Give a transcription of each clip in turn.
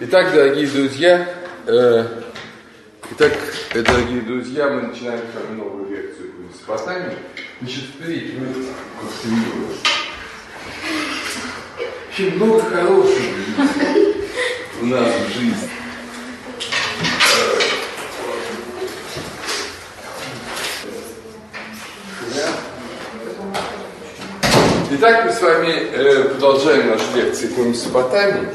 Итак, дорогие друзья, мы начинаем с вами новую лекцию по Месопотамии. Значит, впредь мы очень много хорошего у нас в жизни. Итак, мы с вами продолжаем наши лекции по Месопотамии.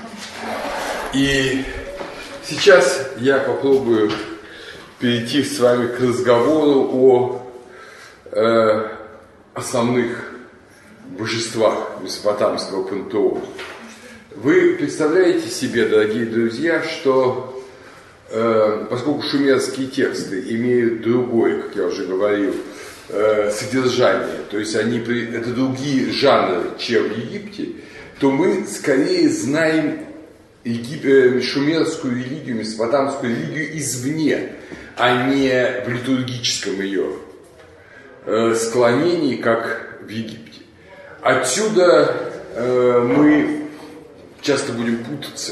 И сейчас я попробую перейти с вами к разговору о основных божествах месопотамского пантеона. Вы представляете себе, дорогие друзья, что поскольку шумерские тексты имеют другое, как я уже говорил, содержание, то есть это другие жанры, чем в Египте, то мы скорее знаем шумерскую религию, месопотамскую религию извне, а не в литургическом ее склонении, как в Египте. Отсюда мы часто будем путаться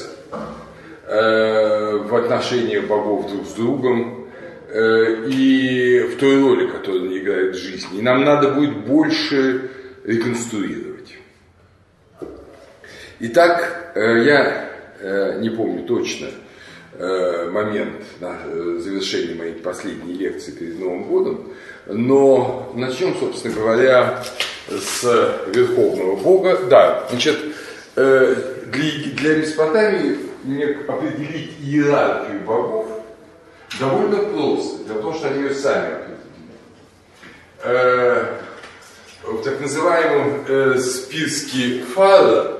в отношениях богов друг с другом и в той роли, которую они играют в жизни. И нам надо будет больше реконструировать. Итак, я не помню точно момент завершения моей последней лекции перед Новым годом, но начнем, собственно говоря, с Верховного Бога. Да, значит, для Месопотамии определить иерархию богов довольно просто, для того, что они ее сами определили. В так называемом списке Фара,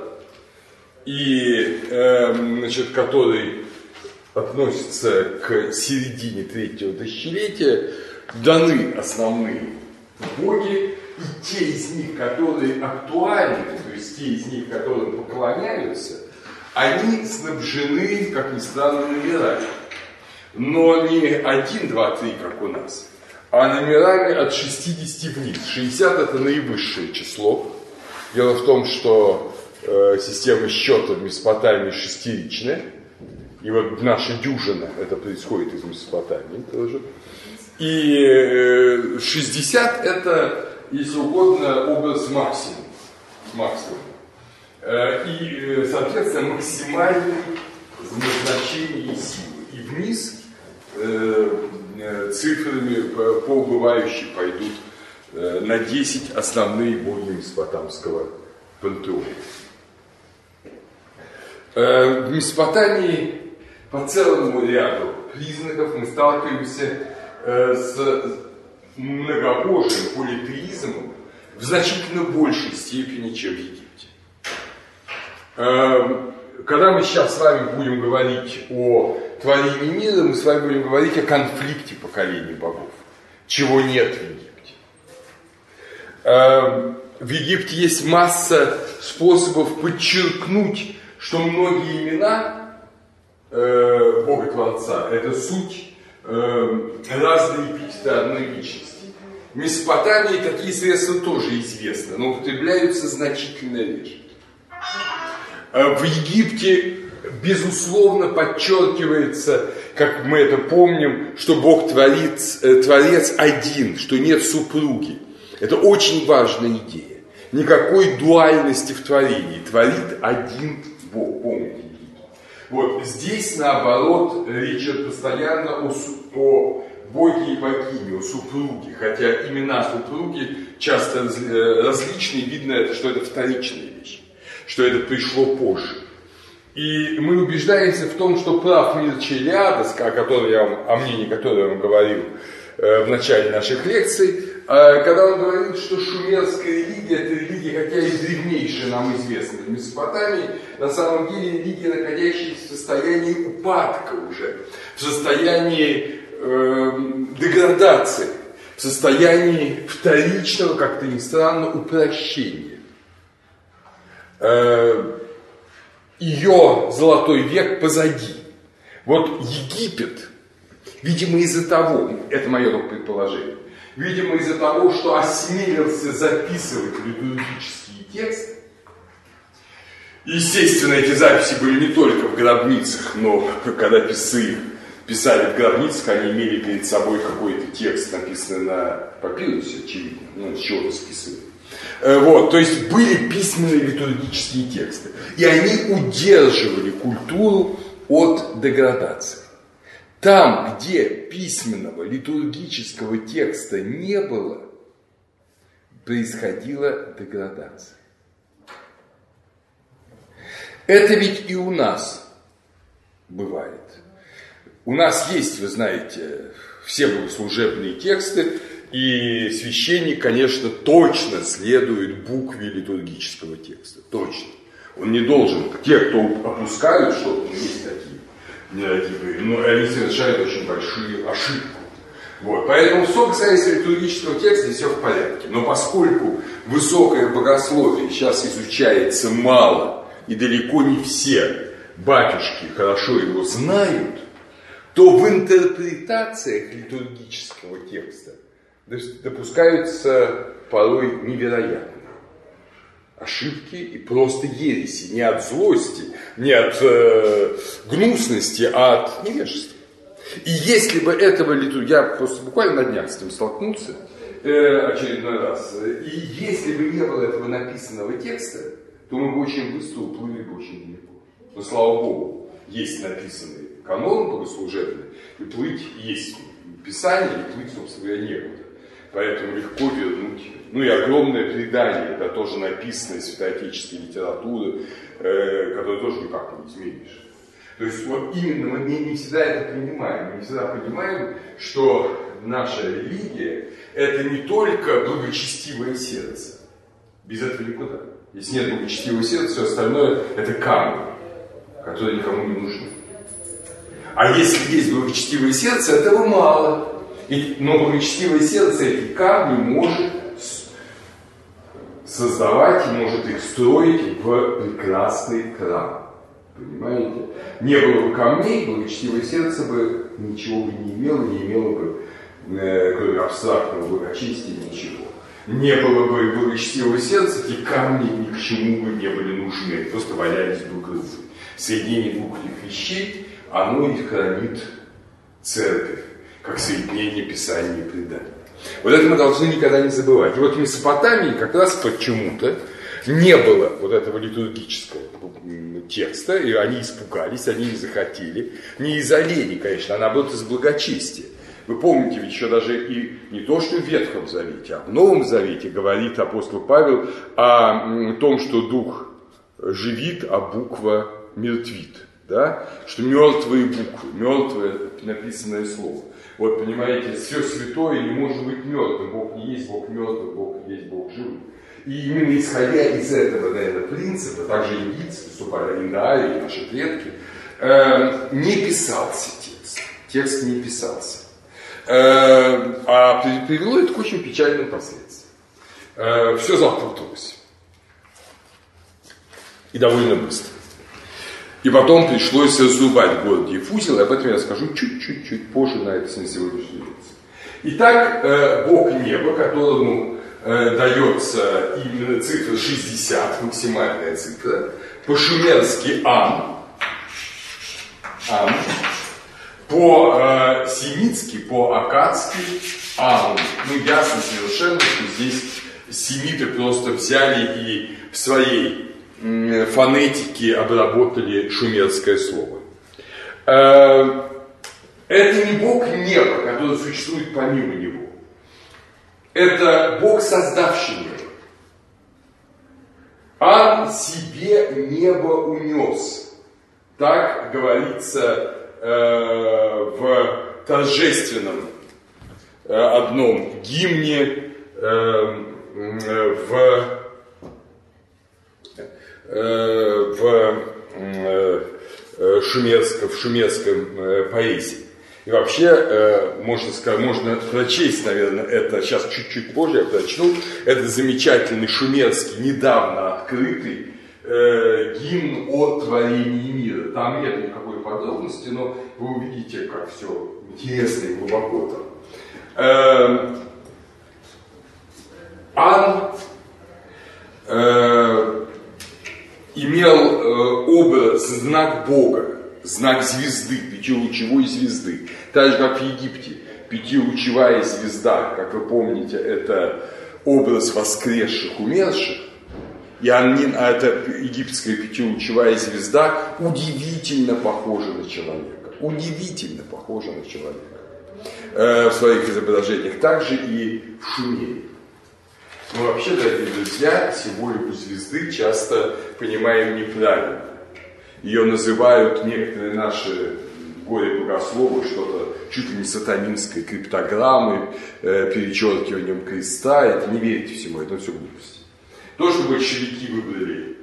который относится к середине третьего тысячелетия, даны основные боги, и те из них, которые актуальны, то есть те из них, которым поклоняются, они снабжены, как ни странно, номерами. Но не 1, 2, 3, как у нас, а номерами от 60 вниз. 60 это наивысшее число. Дело в том, что система счета в Месопотамии шестиричная. И вот наша дюжина, это происходит из Месопотамии тоже. И 60 это, если угодно, образ максимум. И, соответственно, максимальное назначение силы. И вниз цифрами по убывающей пойдут на 10 основные боги месопотамского пантеона. В Месопотамии по целому ряду признаков мы сталкиваемся с многобожием, политеизмом в значительно большей степени, чем в Египте. Когда мы сейчас с вами будем говорить о творении мира, мы с вами будем говорить о конфликте поколений богов, чего нет в Египте. В Египте есть масса способов подчеркнуть, что многие имена Бога-творца – это суть разные эпитеты одной личности. В Месопотамии такие средства тоже известны, но употребляются значительно реже. В Египте, безусловно, подчеркивается, как мы это помним, что Бог-творец один, что нет супруги. Это очень важная идея. Никакой дуальности в творении. Творит один Бог, помните. Вот здесь, наоборот, речь идет постоянно о боге и богине, о супруге. Хотя имена супруги часто различны, и видно, что это вторичная вещь, что это пришло позже. И мы убеждаемся в том, что прав Мирча Элиадес, о мнении которого я вам говорил в начале наших лекций, когда он говорит, что шумерская религия – это религия, хотя и древнейшая нам известна в Месопотамии, на самом деле религия, находящаяся в состоянии упадка уже, в состоянии деградации, в состоянии вторичного, как-то ни странно, упрощения. Ее золотой век позади. Вот Египет, видимо, из-за того, это мое предположение, видимо, из-за того, что осмелился записывать литургические тексты, Естественно, эти записи были не только в гробницах, но когда писцы писали в гробницах, они имели перед собой какой-то текст, написанный на папирусе, очевидно, с чего-то списывали. Вот, то есть были письменные литургические тексты, и они удерживали культуру от деградации. Там, где письменного литургического текста не было, происходила деградация. Это ведь и у нас бывает. У нас есть, вы знаете, все богослужебные тексты, и священник, конечно, точно следует букве литургического текста. Точно. Он не должен. Те, кто опускают что-то, есть такие нерадивые, но они совершают очень большие ошибки. Вот. Поэтому, что касается литургического текста, здесь все в порядке. Но поскольку высокое богословие сейчас изучается мало, и далеко не все батюшки хорошо его знают, то в интерпретациях литургического текста допускаются порой невероятные ошибки и просто ереси. Не от злости, не от гнусности, а от невежества. И если бы этого литургия, я просто буквально на днях с этим столкнулся очередной раз, и если бы не было этого написанного текста, то мы бы очень быстро уплыли бы очень далеко. Но слава Богу, есть написанный канон богослужебный, и плыть есть Писание, и плыть, собственно говоря, некуда. Поэтому легко вернуть. Ну и огромное предание, это тоже написано из святоотеческой литературы, которое тоже никак не изменишь. То есть вот именно мы не всегда это понимаем. Мы не всегда понимаем, что наша религия это не только благочестивое сердце. Без этого никуда. Если нет благочестивого сердца, все остальное это камни, которые никому не нужны. А если есть благочестивое сердце, этого мало. Но благочестивое сердце эти камни может создавать, может их строить в прекрасный храм. Понимаете? Не было бы камней, благочестивое сердце бы ничего бы не имело бы, кроме абстрактного благочестия, ничего. Не было бы благочестивого сердца, эти камни ни к чему бы не были нужны, просто валялись бы грубо. Соединение двух этих вещей, оно и хранит церковь, как соединение Писания и предания. Вот это мы должны никогда не забывать. И вот в Месопотамии как раз почему-то не было вот этого литургического текста, и они испугались, они не захотели. Не из-за лени, конечно, а наоборот из благочестия. Вы помните, ведь еще даже и не то, что в Ветхом Завете, а в Новом Завете говорит апостол Павел о том, что дух живит, а буква мертвит. Да? Что мертвые буквы, мертвое написанное слово. Вот понимаете, все святое не может быть мертвым. Бог не есть Бог мертвый, Бог есть Бог живый. И именно исходя из этого, наверное, принципа, также индийцы, выступали Индии, наши предки, не писался текст. Текст не писался. А привело это к очень печальным последствиям. Все запуталось. И довольно быстро. И потом пришлось разрубать город Ефузил, и об этом я расскажу чуть-чуть позже на этой сегодняшней лекции. Итак, Бог неба, которому дается именно цифра 60, максимальная цифра, по-шумерски Ан, по-семитски, по-аккадски Ан. Ну, ясно совершенно, что здесь семиты просто взяли и в своей фонетики обработали шумерское слово. Это не Бог неба, который существует помимо него. Это Бог, создавший небо. Ан себе небо унес. Так говорится в торжественном одном гимне в шумерском поэзии. И вообще, можно прочесть, наверное, это сейчас чуть-чуть позже я прочту, это замечательный шумерский, недавно открытый гимн о творении мира. Там нет никакой подробности, но вы увидите, как все интересно и глубоко там. имел образ, знак Бога, знак звезды, пятилучевой звезды. Так же, как в Египте, пятилучевая звезда, как вы помните, это образ воскресших, умерших. А эта египетская пятилучевая звезда удивительно похожа на человека. Удивительно похожа на человека. В своих изображениях. Также и в Шумере. Но вообще, дорогие друзья, символику звезды часто понимаем неправильно. Ее называют некоторые наши горе-богословы что-то чуть ли не сатанинской криптограммой, перечеркиванием креста. Это не верьте всему, это все глупости. То, что большевики выбрали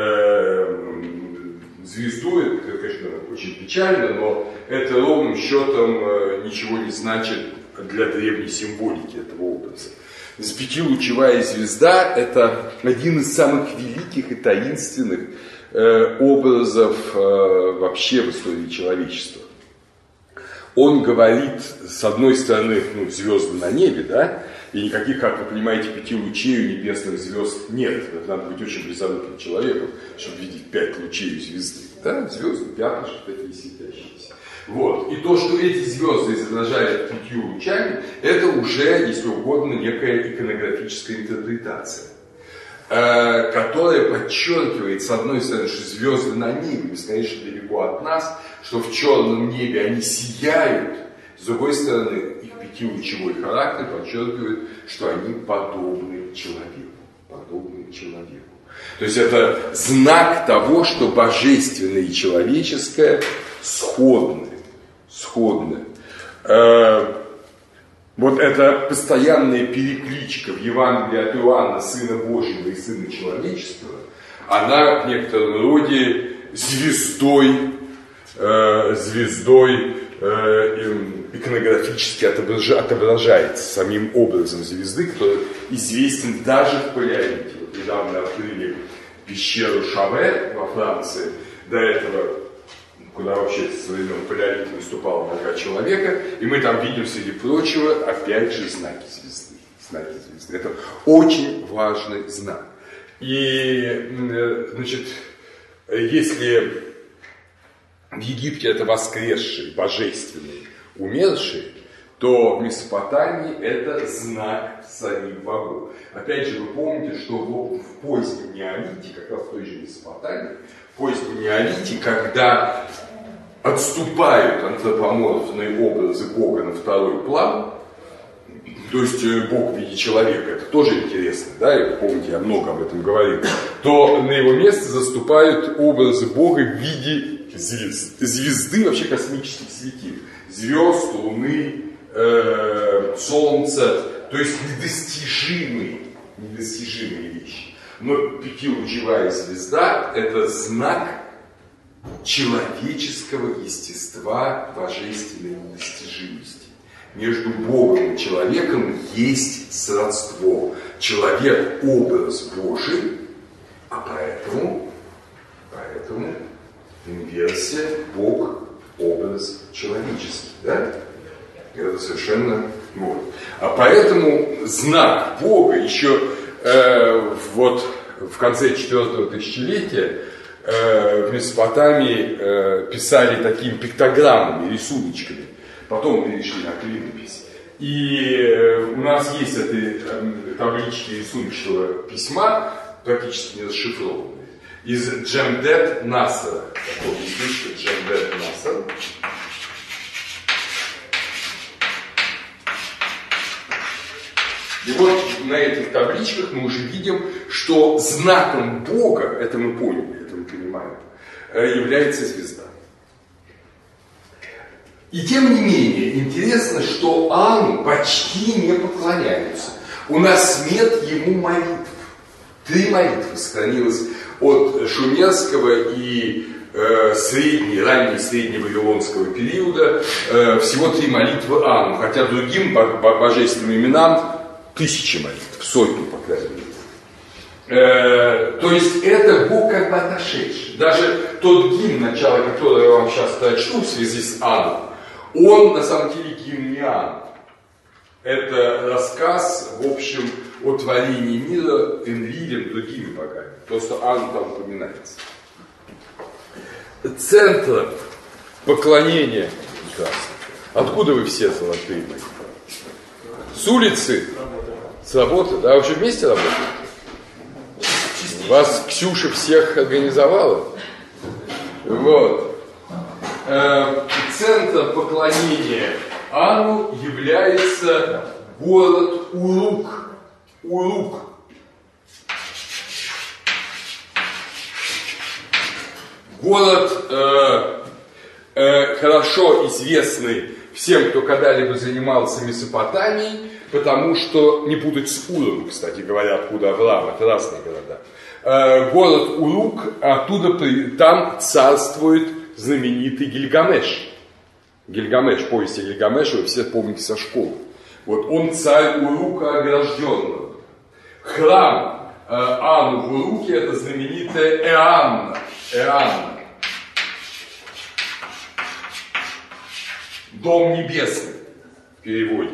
звезду, это, конечно, очень печально, но это ровным счетом ничего не значит для древней символики этого образа. Пятилучевая звезда – это один из самых великих и таинственных образов вообще в истории человечества. Он говорит, с одной стороны, звезды на небе, да, и никаких, как вы понимаете, 5 лучей у небесных звезд нет. Это надо быть очень близоруким человеком, чтобы видеть 5 лучей у звезды. Да? Звезды, пятнышки такие светящиеся. Вот. И то, что эти звезды изображают 5 лучами, это уже, если угодно, некая иконографическая интерпретация, которая подчеркивает, с одной стороны, что звезды на небе бесконечно далеко от нас, что в черном небе они сияют, с другой стороны, их пятилучевой характер подчеркивает, что они подобны человеку. Подобны человеку. То есть это знак того, что божественное и человеческое сходны. Вот эта постоянная перекличка в Евангелии от Иоанна Сына Божьего и Сына Человеческого, она в некотором роде звездой иконографически отображается самим образом звезды, который известен даже в палеолите. Вот недавно открыли пещеру Шаве во Франции, до этого, куда вообще со времен палеолита наступала нога человека, и мы там видим, среди прочего, опять же, знаки звезды. Знаки звезды. Это очень важный знак. И, значит, если в Египте это воскресшие, божественные, умершие, то в Месопотамии это знак самих богов. Опять же, вы помните, что в позднем неолите, как раз в той же Месопотамии, в позднем неолите, когда отступают антропоморфные образы Бога на второй план, то есть Бог в виде человека, это тоже интересно, да, и помните, я много об этом говорил, то на его место заступают образы Бога в виде звезды, вообще космических светил, звезд, луны, солнца, то есть недостижимые вещи. Но пятилучевая звезда – это знак человеческого естества, божественной недостижимости. Между Богом и человеком есть сродство. Человек – образ Божий, а поэтому инверсия – Бог – образ человеческий. Да? Это совершенно вот. А поэтому знак Бога еще вот в конце 4-го тысячелетия в Месопотамии писали такими пиктограммами, рисуночками. Потом перешли на клинопись. И у нас есть эти таблички рисуночного письма, практически не расшифрованные, из Джемдет Насара. Такой язычка Джемдет Насар. И вот на этих табличках мы уже видим, что знаком Бога, это мы поняли, это мы понимаем, является звезда. И тем не менее, интересно, что Анну почти не поклоняются. У нас нет ему молитв. 3 молитвы сохранилось от шумерского и ранней средневавилонского периода. Всего 3 молитвы Анну, хотя другим божественным именам 1000 молитв, 100, по крайней мере. То есть это Бог как бы отошедший. Даже тот гимн, начало которого я вам сейчас прочту в связи с Анной, он на самом деле гимн не Анны. Это рассказ, в общем, о творении мира Энлилем, другими богами. Просто Ану там упоминается. Центр поклонения. Откуда вы все золотые мои? С улицы? С работы? Да, вы вообще вместе работаете? Вас Ксюша всех организовала? Вот. Центр поклонения Ану является город Урук. Урук. Город хорошо известный всем, кто когда-либо занимался Месопотамией, потому что, не путать с Уром, кстати говоря, откуда Авраам, это разные города. Город Урук, оттуда там царствует знаменитый Гильгамеш. Гильгамеш, повесть о Гильгамеше, вы все помните со школы. Вот он царь Урука огражденного. Храм Ану в Уруке — это знаменитая Эанна. Эанна. Дом небесный в переводе.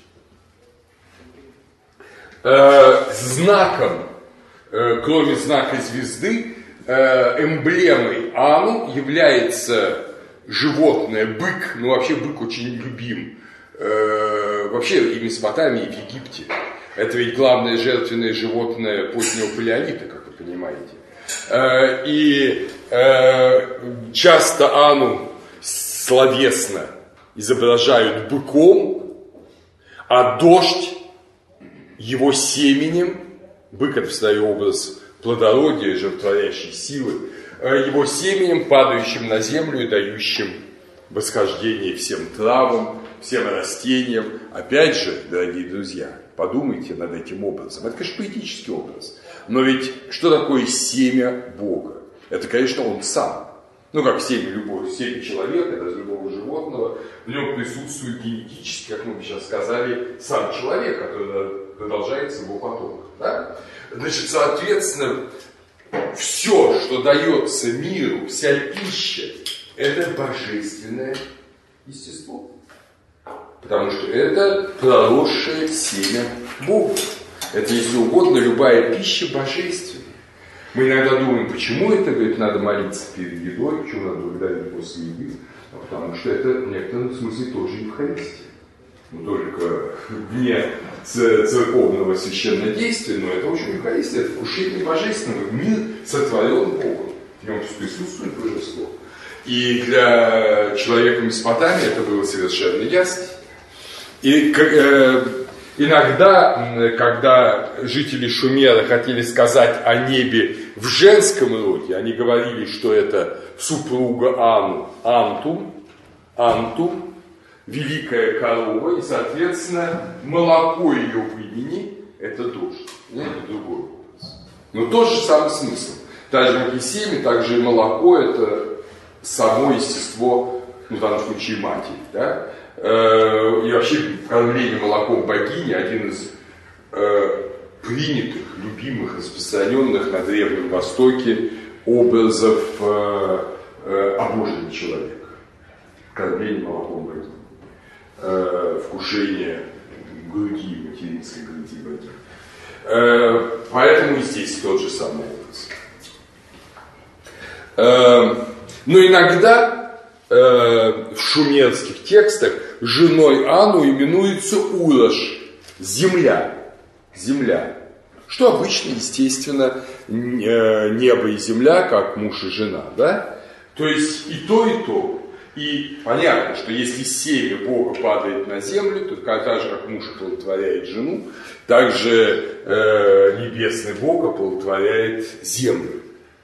Знаком, кроме знака звезды, эмблемой Ану является животное, бык. Ну, вообще бык очень любим. Вообще и в Месопотамии, и в Египте. Это ведь главное жертвенное животное позднего палеолита, как вы понимаете. И часто Ану словесно изображают быком, а дождь его семенем, бык — это всегда образ плодородия, жертворящей силы, его семенем, падающим на землю и дающим восхождение всем травам, всем растениям. Опять же, дорогие друзья, подумайте над этим образом. Это, конечно, поэтический образ. Но ведь что такое семя Бога? Это, конечно, Он сам. Ну, как семя человека, даже любого животного, в нем присутствует генетически, как мы сейчас сказали, сам человек, который продолжается его потомок. Да? Значит, соответственно, все, что дается миру, вся пища, это божественное естество. Потому что это проросшее семя Бога. Это, если угодно, любая пища божественная. Мы иногда думаем, почему это, говорит, надо молиться перед едой, почему надо благодарить после еды. Потому что это в некотором смысле тоже Евхаристия. Ну, только вне церковного священнодействия, но это, в общем, Евхаристия, это вкушение божественного. Мир сотворен Богом. В нем присутствует божество. И для человека Месопотамии это было совершенно ясно. И иногда, когда жители Шумера хотели сказать о небе в женском роде, они говорили, что это супруга Ану, Антум, великая корова, и, соответственно, молоко ее в имени – это дождь. Это другой образ. Но тот же самый смысл. Так же, как и семя, так же и молоко – это само естество, ну, в данном случае матери, да? И вообще кормление молоком богини один из принятых, любимых, распространенных на Древнем Востоке образов обожения человека. Кормление молоком богини. Вкушение груди, материнской груди богини. Поэтому и здесь тот же самый образ. Но иногда в шумерских текстах женой Ану именуется Ураш, земля. Что обычно, естественно, небо и земля, как муж и жена, да? То есть и то, и то. И понятно, что если семя Бога падает на землю, то так же, как муж оплодотворяет жену, так же небесный Бог оплодотворяет землю.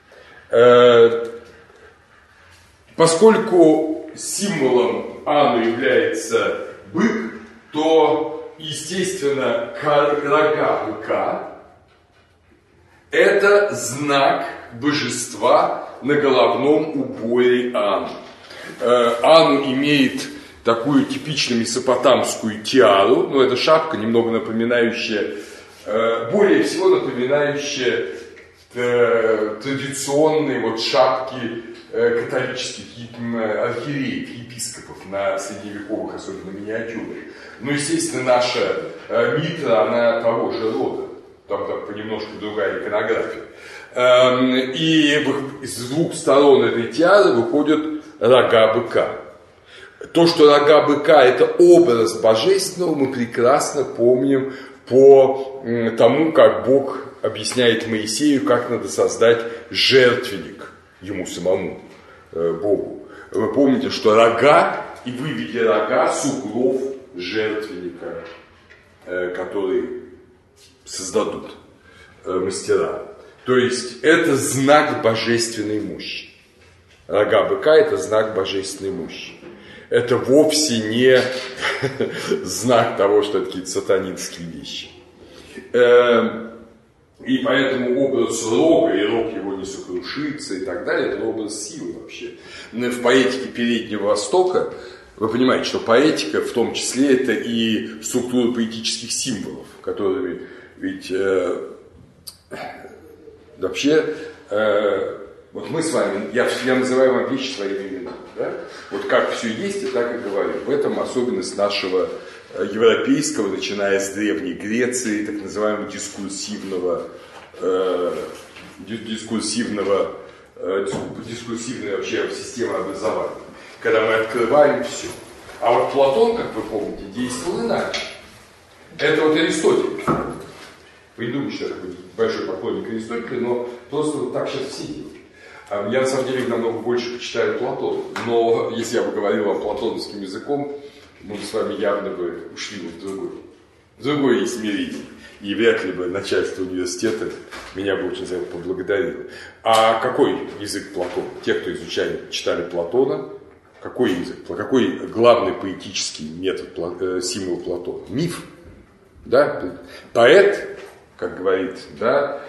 Поскольку символом Ану является бык, то, естественно, рога быка – это знак божества на головном уборе Ану. Ану имеет такую типично месопотамскую тиару, но это шапка, немного напоминающая, более всего напоминающая традиционные вот шапки католических архиереев, епископов на средневековых, особенно миниатюрах. Но, естественно, наша митра, она того же рода. там понемножку другая иконография. И с двух сторон этой тиары выходят рога быка. То, что рога быка – это образ божественного, мы прекрасно помним по тому, как Бог объясняет Моисею, как надо создать жертвенник ему самому, Богу. Вы помните, что рога, и выведи рога с углов жертвенника, который создадут мастера. То есть это знак божественной мощи. Рога быка – это знак божественной мощи. Это вовсе не знак того, что это какие-то сатанинские вещи. И поэтому образ рога, и рог его не сокрушится и так далее, это образ силы вообще. В поэтике Переднего Востока, вы понимаете, что поэтика в том числе это и структура поэтических символов, которыми ведь вообще, вот мы с вами, я называю вам вещи своими именами, да? Вот как все есть, и так и говорю. В этом особенность нашего европейского, начиная с Древней Греции, так называемого дискурсивной вообще системы образования, когда мы открываем все. А вот Платон, как вы помните, действовал иначе. Это вот Аристотель. Вы не думаете, что я такой большой поклонник Аристотеля, но просто вот так сейчас все делают. Я на самом деле намного больше почитаю Платона, но если я бы говорил вам платоновским языком, мы с вами явно бы ушли в другое измерение. И вряд ли бы начальство университета меня бы очень за это поблагодарило. А какой язык Платона? Те, кто читали Платона, какой язык? Какой главный поэтический метод, символ Платона? Миф. Да? Поэт, как говорит, да,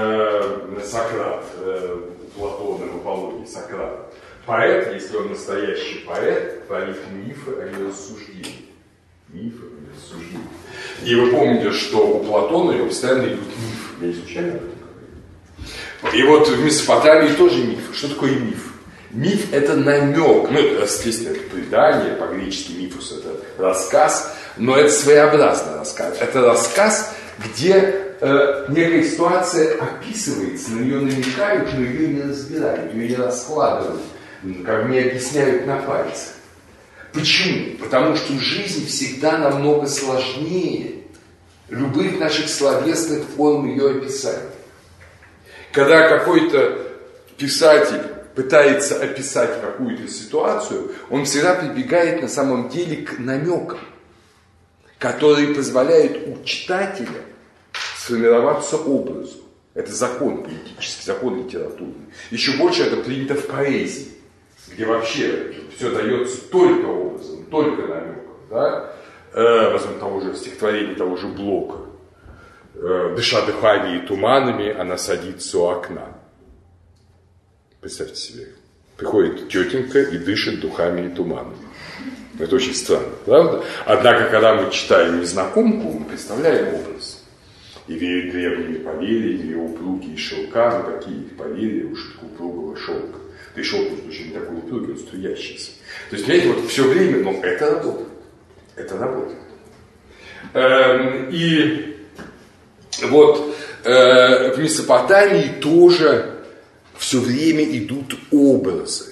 Сократ, Платона в Аполлонии Сократ. Поэт, если он настоящий поэт, творит мифы, а не рассуждения. Мифы, а не рассуждения. И вы помните, что у Платона его постоянно идут мифы. Я изучаю это. И вот в Месопотамии тоже миф. Что такое миф? Миф – это намек. Ну, это, естественно, это предание, по-гречески мифус – это рассказ, но это своеобразный рассказ. Это рассказ, где некая ситуация описывается, на нее намекают, но ее не разбирают, ее не раскладывают, как мне объясняют на пальцах. Почему? Потому что жизнь всегда намного сложнее любых наших словесных форм ее описания. Когда какой-то писатель пытается описать какую-то ситуацию, он всегда прибегает на самом деле к намекам, которые позволяют у читателя сформироваться образу. Это закон поэтический, закон литературный. Еще больше это принято в поэзии, где вообще все дается только образом, только намеком. Да? Возьмем того же стихотворения, того же Блока. «Дыша дыханием и туманами, она садится у окна». Представьте себе, приходит тетенька и дышит духами и туманами. Это очень странно, правда? Однако, когда мы читаем незнакомку, мы представляем образ. И верят древними поверьями, упругие шелка, но какие их поверья, уж упругого шелка. Да и шелк уже не такой упругий, он струящийся. То есть, понимаете, вот все время, но это работает. Это работает. И вот в Месопотамии тоже все время идут образы,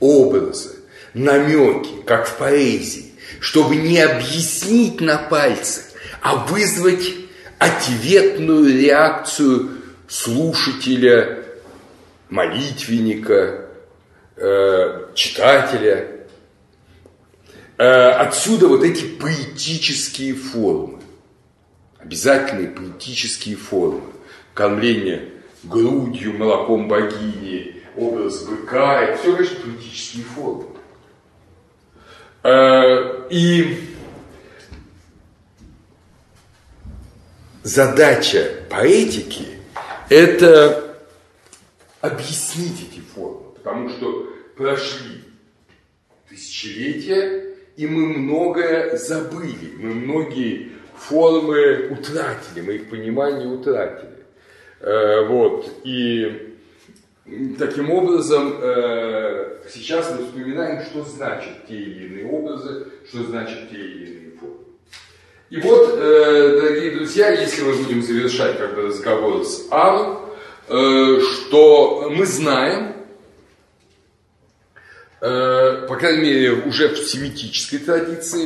намеки, как в поэзии, чтобы не объяснить на пальцах, а вызвать ответную реакцию слушателя, молитвенника, читателя. Отсюда вот эти поэтические формы, обязательные поэтические формы, кормление грудью, молоком богини, образ быка, это все, конечно, поэтические формы. И задача поэтики – это объяснить эти формы, потому что прошли тысячелетия, и мы многое забыли, мы многие формы утратили, мы их понимание утратили. Вот. И таким образом сейчас мы вспоминаем, что значат те или иные образы, что значат те или иные формы. И вот, дорогие друзья, если мы будем завершать как бы разговор с Ану, что мы знаем, по крайней мере, уже в семитической традиции,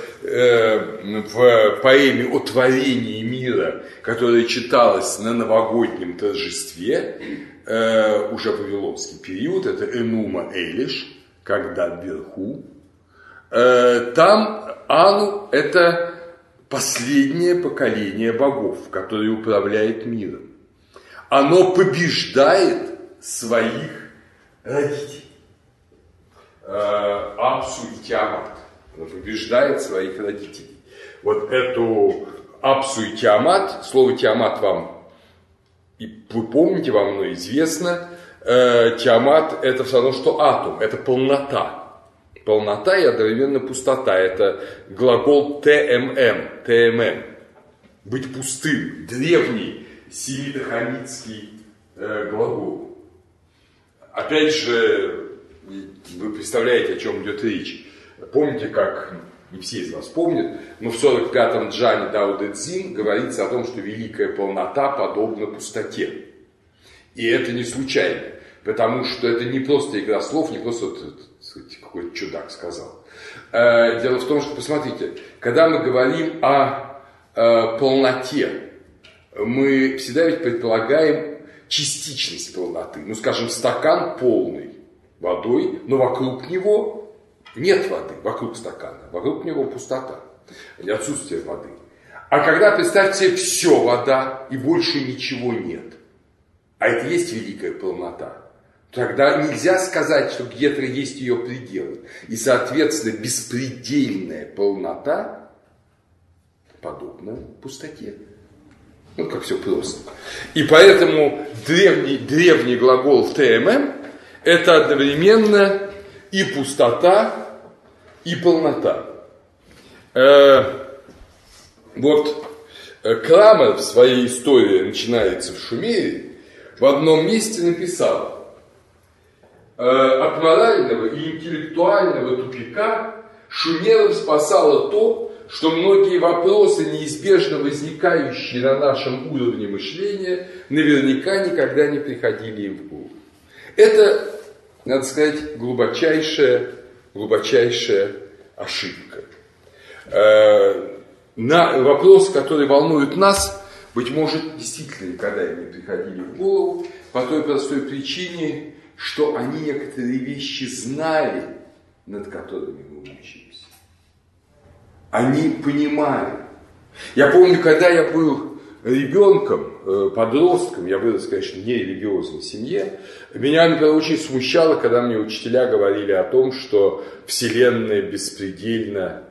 в поэме о творении мира, которая читалась на новогоднем торжестве, уже вавилонский период, это Энума Элиш, когда вверху, там Ану – это последнее поколение богов, которое управляет миром. Оно побеждает своих родителей. Апсу и Тиамат. Оно побеждает своих родителей. Вот эту Апсу и Тиамат, слово Тиамат вам, и вы помните, вам оно известно, Тиамат это все равно, что атом, это полнота. Полнота и одновременно пустота. Это глагол ТММ. Быть пустым. Древний семито-хамитский глагол. Опять же, вы представляете, о чем идет речь. Помните, как, не все из вас помнят, но в 45-м джане Дао Дэ Цзин говорится о том, что великая полнота подобна пустоте. И это не случайно, потому что это не просто игра слов, не просто какой-то чудак сказал. Дело в том, что, посмотрите, когда мы говорим о полноте, мы всегда ведь предполагаем частичность полноты. Ну, скажем, стакан полный водой, но вокруг него нет воды, вокруг стакана, вокруг него пустота, отсутствие воды. А когда, представьте, все вода и больше ничего нет, а это есть великая полнота, тогда нельзя сказать, что где-то есть ее пределы. И, соответственно, беспредельная полнота подобна пустоте. Ну, как все просто. И поэтому древний глагол ТММ это одновременно и пустота, и полнота. Вот Крамер в своей истории начинается в Шумере, в одном месте написал: от морального и интеллектуального тупика шумеров спасало то, что многие вопросы, неизбежно возникающие на нашем уровне мышления, наверняка никогда не приходили им в голову. Это, надо сказать, глубочайшая ошибка. На вопрос, который волнует нас, быть может, действительно никогда им не приходили в голову, по той простой причине, что они некоторые вещи знали, над которыми мы учимся. Они понимали. Я помню, когда я был ребенком, подростком, я вырос, конечно, в нерелигиозной семье, меня, например, очень смущало, когда мне учителя говорили о том, что Вселенная беспредельна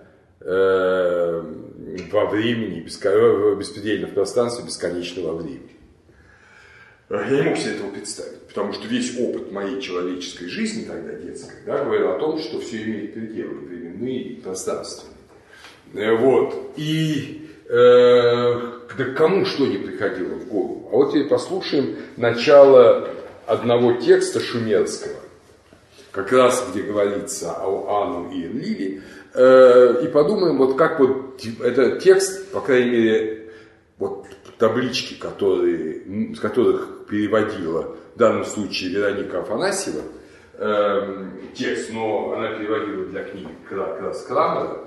во времени, беспредельна в пространстве, бесконечно во времени. Я не мог себе этого представить, потому что весь опыт моей человеческой жизни, тогда детской, да, говорил о том, что все имеет пределы, временные и пространственные. Вот. И кому что не приходило в голову. А вот теперь послушаем начало одного текста шумерского, как раз где говорится о Ану и Энлиле, и подумаем, вот как вот этот текст, по крайней мере, вот таблички, с которых переводила в данном случае Вероника Афанасьева текст, но она переводила для книги как раз Крамера,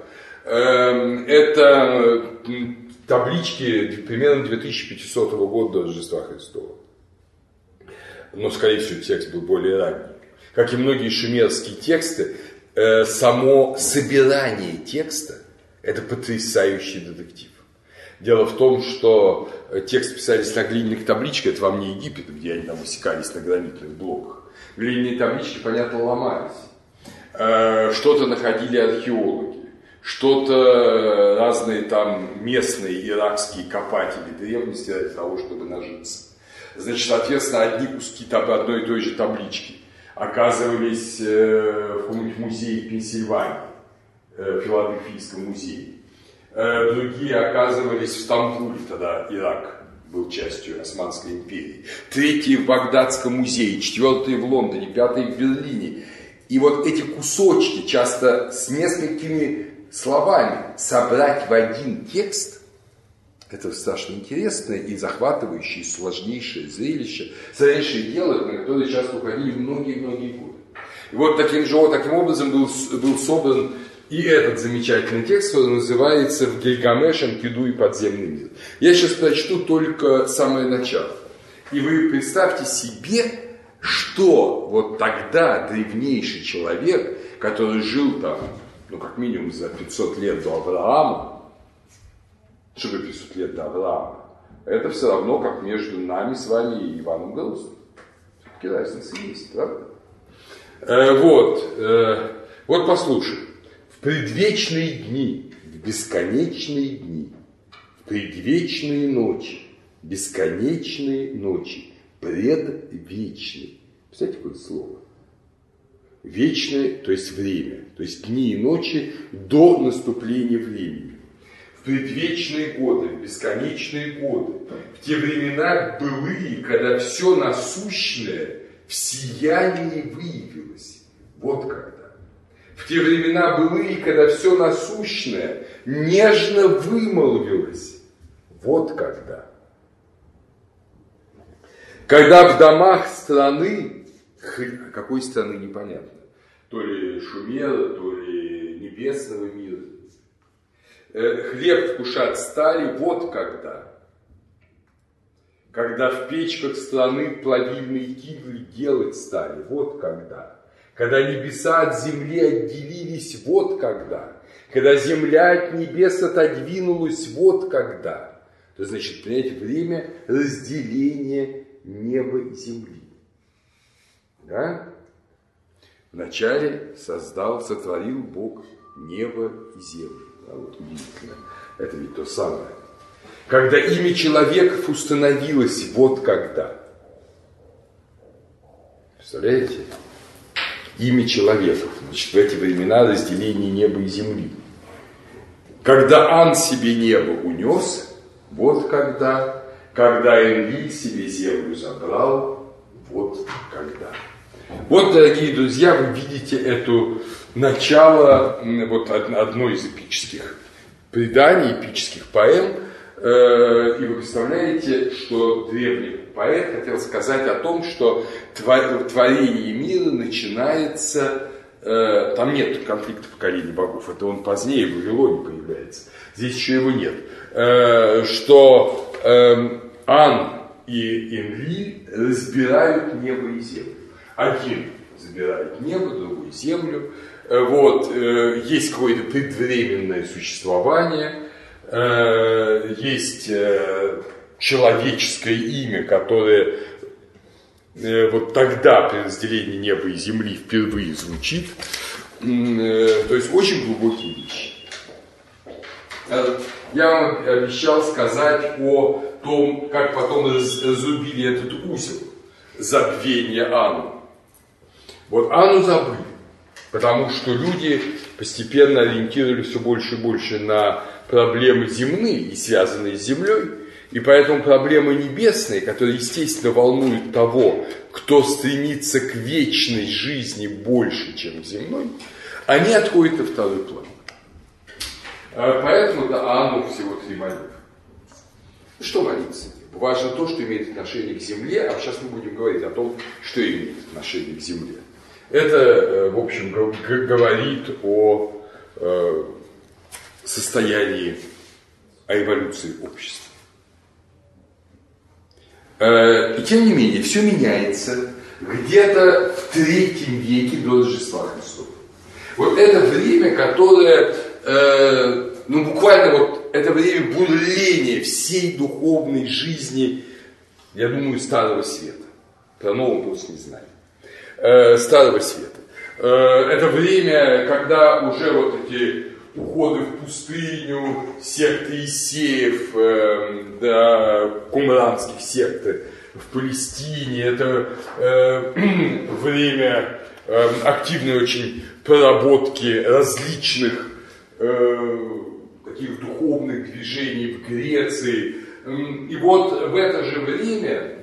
это таблички примерно 2500 года до Рождества Христова. Но, скорее всего, текст был более ранний. Как и многие шумерские тексты, само собирание текста – это потрясающий детектив. Дело в том, что текст писались на глиняных табличках, это вам не Египет, где они там высекались на гранитных блоках. Глиняные таблички, понятно, ломались. Что-то находили археологи. Что-то разные там местные иракские копатели древности для того, чтобы нажиться. Значит, соответственно, одни куски одной и той же таблички оказывались в каком-нибудь музее Пенсильвании, в Филадельфийском музее. Другие оказывались в Стамбуле, тогда Ирак был частью Османской империи. Третьи в Багдадском музее, четвертые в Лондоне, пятые в Берлине. И вот эти кусочки, часто с несколькими словами собрать в один текст, это страшно интересное и захватывающее, и сложнейшее зрелище, сложнейшее дело, на которое часто уходили многие-многие годы. И вот таким образом был собран и этот замечательный текст, который называется «В Гильгамеш, Энкиду и подземный мир». Я сейчас прочту только самое начало. И вы представьте себе, что вот тогда древнейший человек, который жил там, ну как минимум за 500 лет до Авраама, что же 500 лет до Авраама, это все равно как между нами с вами и Иваном Грозным. Все-таки разница есть, правда? Вот послушай. В предвечные дни, в бесконечные дни, в предвечные ночи, бесконечные ночи, предвечные. Представляете, какое слово? Вечное, то есть время, то есть дни и ночи до наступления времени. В предвечные годы, в бесконечные годы, в те времена былые, когда все насущное в сиянии выявилось. Вот когда. В те времена былые, когда все насущное нежно вымолвилось. Вот когда. Когда в домах страны, какой страны непонятно, то ли Шумера, то ли небесного мира, хлеб вкушать стали, вот когда. Когда в печках страны плавильные киглы делать стали, вот когда. Когда небеса от земли отделились, вот когда. Когда земля от небес отодвинулась, вот когда. То значит, понимаете, время разделения неба и земли. Да? Вначале сотворил Бог небо и землю. Да, вот удивительно. Это ведь то самое. Когда имя человеков установилось, вот когда. Представляете? Имя человеков. Значит, в эти времена разделения неба и земли. Когда Ан себе небо унес, вот когда. Когда Энлиль себе землю забрал, вот когда. Вот, дорогие друзья, вы видите это начало вот одной из эпических преданий, эпических поэм. И вы представляете, что древний поэт хотел сказать о том, что творение мира начинается, там нет конфликта поколений богов, это он позднее в Вавилоне появляется, здесь еще его нет, что Ан и Энлиль разбирают небо и землю. Один забирает небо, другой землю. Вот, есть какое-то предвременное существование, есть человеческое имя, которое вот тогда при разделении неба и земли впервые звучит. То есть очень глубокие вещи. Я вам обещал сказать о том, как потом разрубили этот узел забвения Ану. Вот Ану забыли, потому что люди постепенно ориентировались все больше и больше на проблемы земные и связанные с землей, и поэтому проблемы небесные, которые, естественно, волнуют того, кто стремится к вечной жизни больше, чем к земной, они отходят на второй план. Поэтому Ану всего 3 молитвы. Что молиться? Важно то, что имеет отношение к земле, а сейчас мы будем говорить о том, что имеет отношение к земле. Это, в общем, говорит о состоянии, о эволюции общества. И тем не менее, все меняется где-то в 3 веке до Рождества Христова. Вот это время, которое, буквально вот это время бурления всей духовной жизни, я думаю, Старого Света. Про Нового просто не знаю. Старого Света. Это время, когда уже вот эти уходы в пустыню, секты Исеев, кумранских секты в Палестине, это время активной очень проработки различных таких духовных движений в Греции. И вот в это же время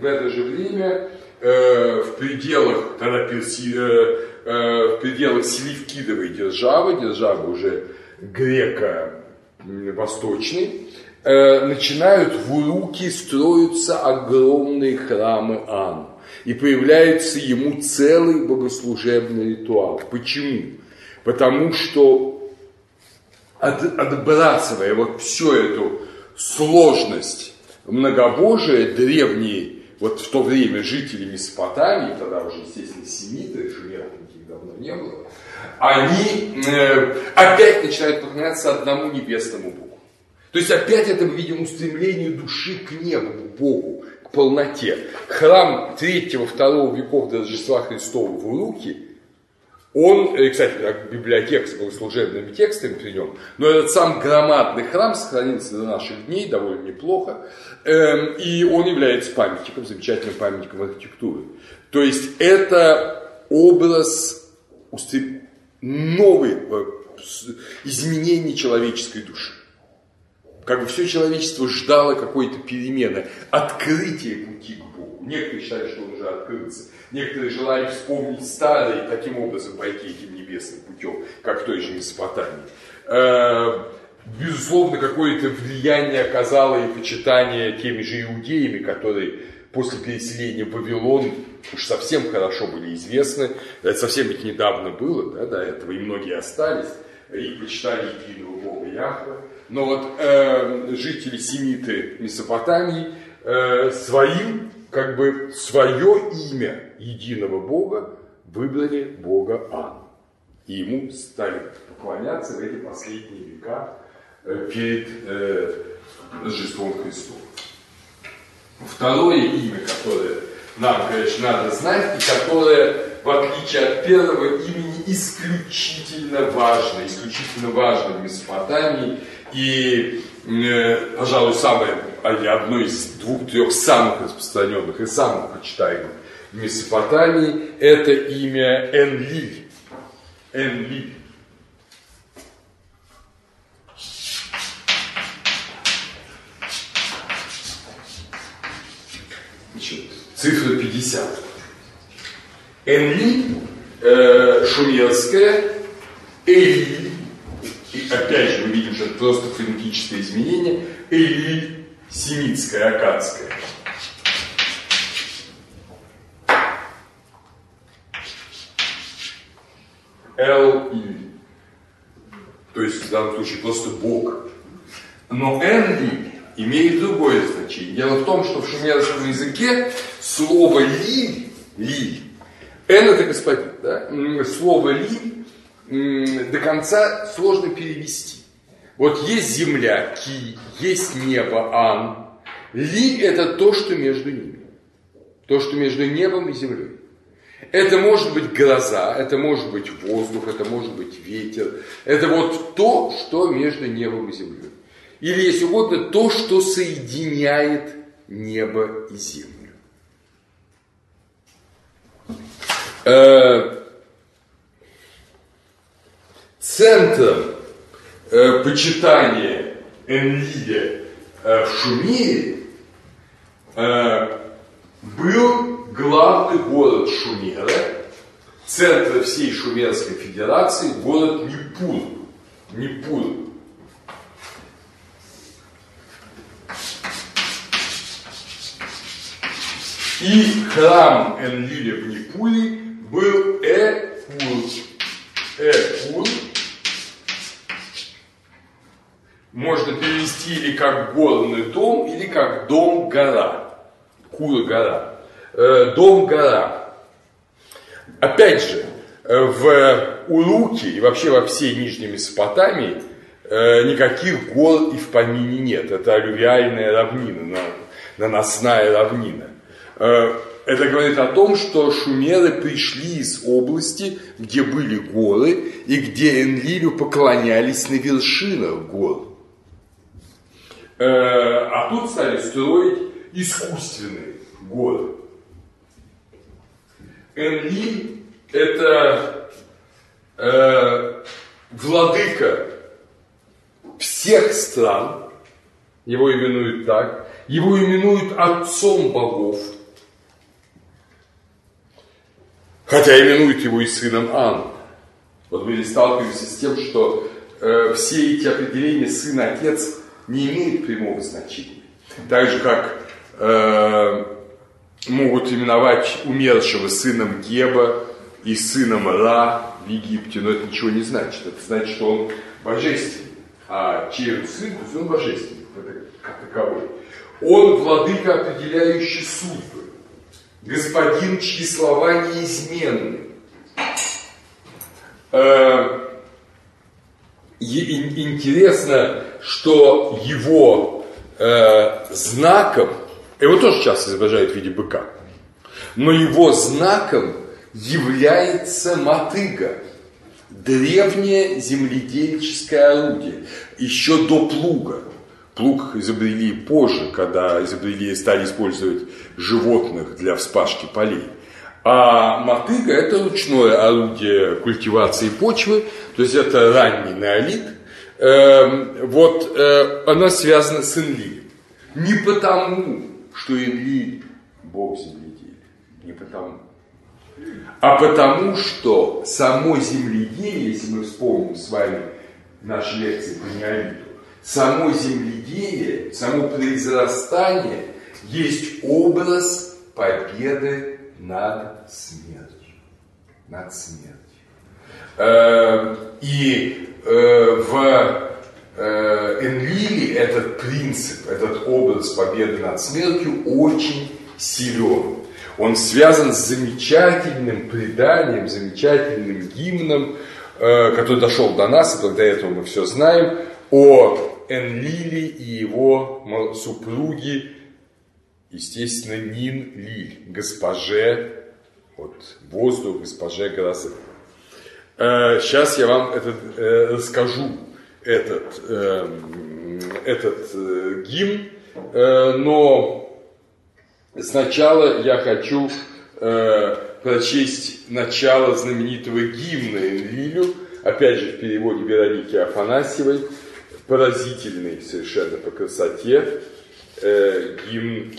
в пределах Селевкидовой державы уже греко-восточный, начинают в Уруке строиться огромные храмы Ану. И появляется ему целый богослужебный ритуал. Почему? Потому что, отбрасывая вот всю эту сложность многобожия, древние, вот в то время жители Месопотамии, тогда уже, естественно, семиты, шумеров никаких давно не было, они опять начинают поклоняться одному небесному Богу. То есть опять это мы видим устремление души к небу, к Богу, к полноте. Храм 3-2 веков до Рождества Христова в Уруке, он, кстати, как библиотека с богослужебными текстами при нем, но этот сам громадный храм сохранился до наших дней довольно неплохо, и он является памятником, замечательным памятником архитектуры. То есть это образ нового изменения человеческой души. Как бы все человечество ждало какой-то перемены, открытия пути к Богу. Некоторые считают, что он уже открылся. Некоторые желали вспомнить старое и таким образом пойти этим небесным путем, как в той же Месопотамии. Безусловно, какое-то влияние оказало и почитание теми же иудеями, которые после переселения в Вавилон уж совсем хорошо были известны. Это совсем ведь недавно было, да, до этого, и многие остались, и почитали единого Бога Яхве. Но вот жители семиты Месопотамии свое имя единого Бога выбрали Бога Ану. И ему стали поклоняться в эти последние века перед Рождеством Христовым. Второе имя, которое нам, конечно, надо знать, и которое, в отличие от первого имени, исключительно важно в Месопотамии, и, пожалуй, одно из 2-3 самых распространенных и самых почитаемых в Месопотамии, это имя Энлиль. Энлиль. Цифра 50. Энлиль, шумерская, Элиль, и опять же мы видим, что это просто фонетическое изменение, Элиль, семитская, аккадская. Эл-Иль. То есть в данном случае просто Бог. Но Энлиль имеет другое значение. Дело в том, что в шумерском языке слово «лиль», «эн» это господин, да? Слово «лиль» до конца сложно перевести. Вот есть земля, ки, есть небо, ан. Лиль это то, что между ними. То, что между небом и землей. Это может быть гроза, это может быть воздух, это может быть ветер. Это вот то, что между небом и землей. Или, если угодно, то, что соединяет небо и землю. Центром почитания Энлиля в Шумере был главный город Шумера, центр всей Шумерской Федерации, город Непур. И храм Энлиля в Непуре был Экур. Можно перевести или как горный дом, или как дом-гора. Кура-гора. Дом-гора. Опять же, в Уруке и вообще во всей Нижней Месопотамии никаких гор и в помине нет. Это аллювиальная равнина, наносная равнина. Это говорит о том, что шумеры пришли из области, где были горы, и где Энлилю поклонялись на вершинах гор. А тут стали строить искусственные горы. Энлиль – это владыка всех стран, его именуют так, его именуют отцом богов, хотя именуют его и сыном Ану. Вот мы сталкиваемся с тем, что все эти определения сын-отец не имеют прямого значения. Так же, как могут именовать умершего сыном Геба и сыном Ра в Египте, но это ничего не значит. Это значит, что он божественный. А чей он сын, то есть он божественный, как таковой. Он владыка, определяющий судьбы. Господин, чьи слова неизменны. Интересно, что его знаком, его тоже часто изображают в виде быка, но его знаком является мотыга, древнее земледельческое орудие, еще до плуга. Плуг изобрели позже, когда стали использовать животных для вспашки полей. А мотыга – это ручное орудие культивации почвы, то есть это ранний неолит. Она связана с Энлилем. Не потому, что Энлиль – бог земледелия, не потому, а потому, что само земледелие, если мы вспомним с вами наши лекции по неолиту, само земледелие, само произрастание есть образ победы над смертью. Над смертью. И в Энлиле этот принцип, этот образ победы над смертью очень силен. Он связан с замечательным преданием, замечательным гимном, который дошел до нас, и благодаря этому мы все знаем, о Энлиле и его супруге, естественно, Нин-Лиль, госпоже воздух, госпоже грозы. Сейчас я вам расскажу этот гимн, но сначала я хочу прочесть начало знаменитого гимна Энлилю, опять же в переводе Вероники Афанасьевой, поразительный совершенно по красоте гимн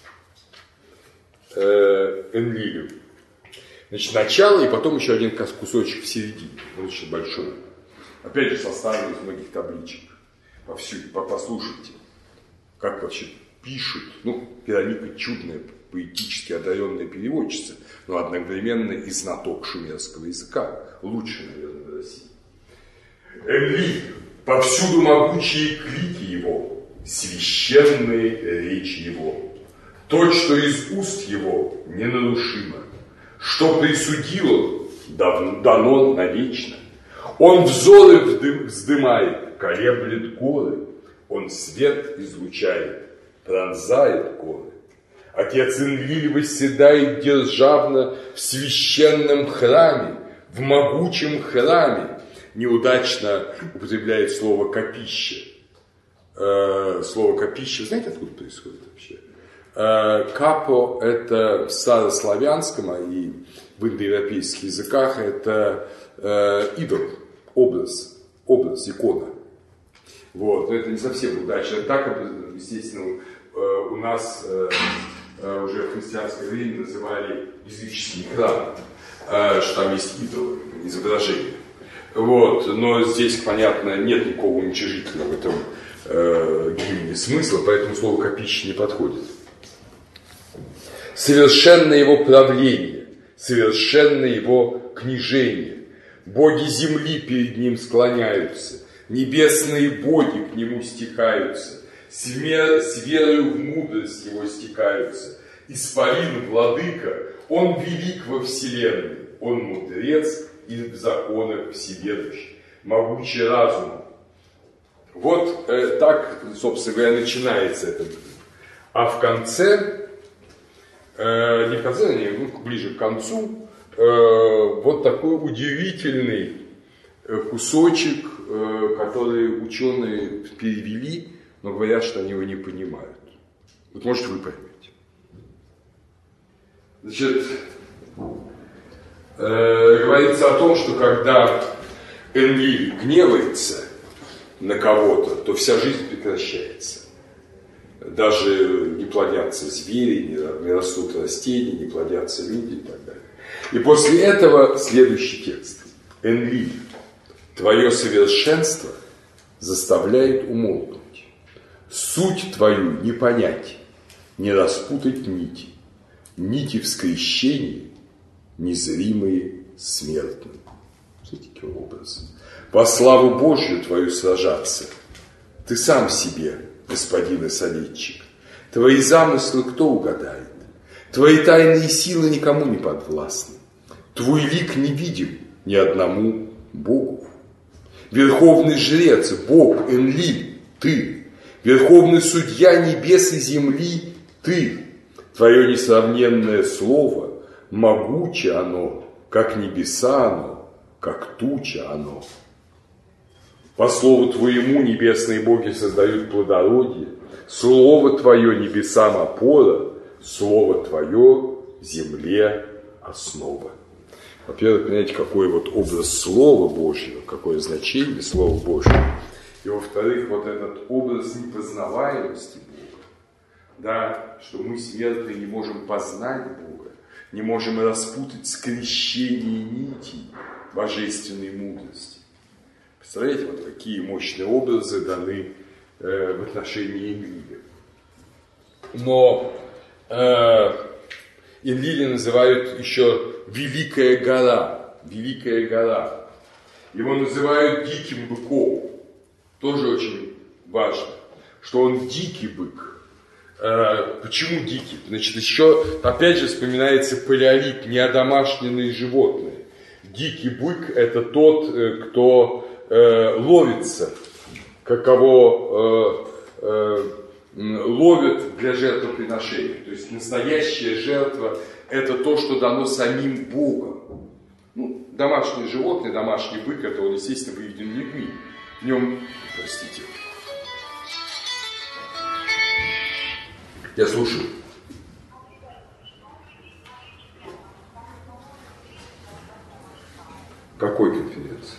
Энлилю. Значит, начало и потом еще один кусочек в середине, очень большой. Опять же составлен из многих табличек. Послушайте, как вообще пишут. Вероника чудная, поэтически одаренная переводчица, но одновременно и знаток шумерского языка. Лучший, наверное, в России. Энлиль, повсюду могучие клики его, священные речи его. То, что из уст его, ненарушимо. Что присудил он, дано навечно. Он взоры вздымает, колеблет горы. Он свет излучает, пронзает горы. Отец Энлиль восседает державно в священном храме, в могучем храме. Неудачно употребляет слово «копище». Слово «копище», знаете, откуда происходит вообще? Капо – это в старославянском, а и в индоевропейских языках это идол, образ, икона. Но это не совсем удачно. Так, естественно, у нас уже в христианское время называли языческий храм, что там есть идолы, изображения. Но здесь, понятно, нет никакого уничижительного в этом гимне смысла, поэтому слово «копище» не подходит. Совершенно его правление, совершенно его княжение. Боги земли перед ним склоняются, небесные боги к нему стекаются, с верою в мудрость его стекаются. Исполин владыка, он велик во вселенной, он мудрец и в законах всеведущий, могучий разум. Так, собственно говоря, начинается это. А в конце, не в конце, ближе к концу, такой удивительный кусочек, который ученые перевели, но говорят, что они его не понимают. Может, вы поймете. Значит, говорится о том, что когда Энлиль гневается на кого-то, то вся жизнь прекращается. Даже не плодятся звери, не растут растения, не плодятся люди и так далее. И после этого следующий текст. Энлиль, Твое совершенство заставляет умолкнуть. Суть твою не понять, не распутать нити. Нити в скрещении, незримые смертным. Смотрите, какой образ. Во славу Божью твою сражаться. Ты сам себе, господин и советчик. Твои замыслы кто угадает? Твои тайные силы никому не подвластны. Твой лик не видим ни одному Богу. Верховный жрец, Бог, Энлиль, ты. Верховный судья небес и земли, ты. Твое несравненное слово, могуче оно, как небеса оно, как туча оно. По слову Твоему небесные боги создают плодородие, слово Твое небесам опора, слово Твое земле основа. Во-первых, понимаете, какой вот образ Слова Божьего, какое значение Слова Божьего. И во-вторых, вот этот образ непознаваемости Бога. Да, что мы, смертные, не можем познать Бога, не можем распутать скрещение нитей божественной мудрости. Представляете, вот какие мощные образы даны в отношении Энлиля. Но Энлиля называют еще Великая гора. Великая гора. Его называют диким быком. Тоже очень важно, что он дикий бык. Почему дикий? Значит, еще, опять же, вспоминается палеолит, неодомашненные животные. Дикий бык – это тот, кто ловится, каково ловят для жертвоприношения. То есть настоящая жертва – это то, что дано самим Богом. Ну, домашнее животное, домашний бык – это он, естественно, выведен людьми. В нем, простите, я слушаю. Какой конференции?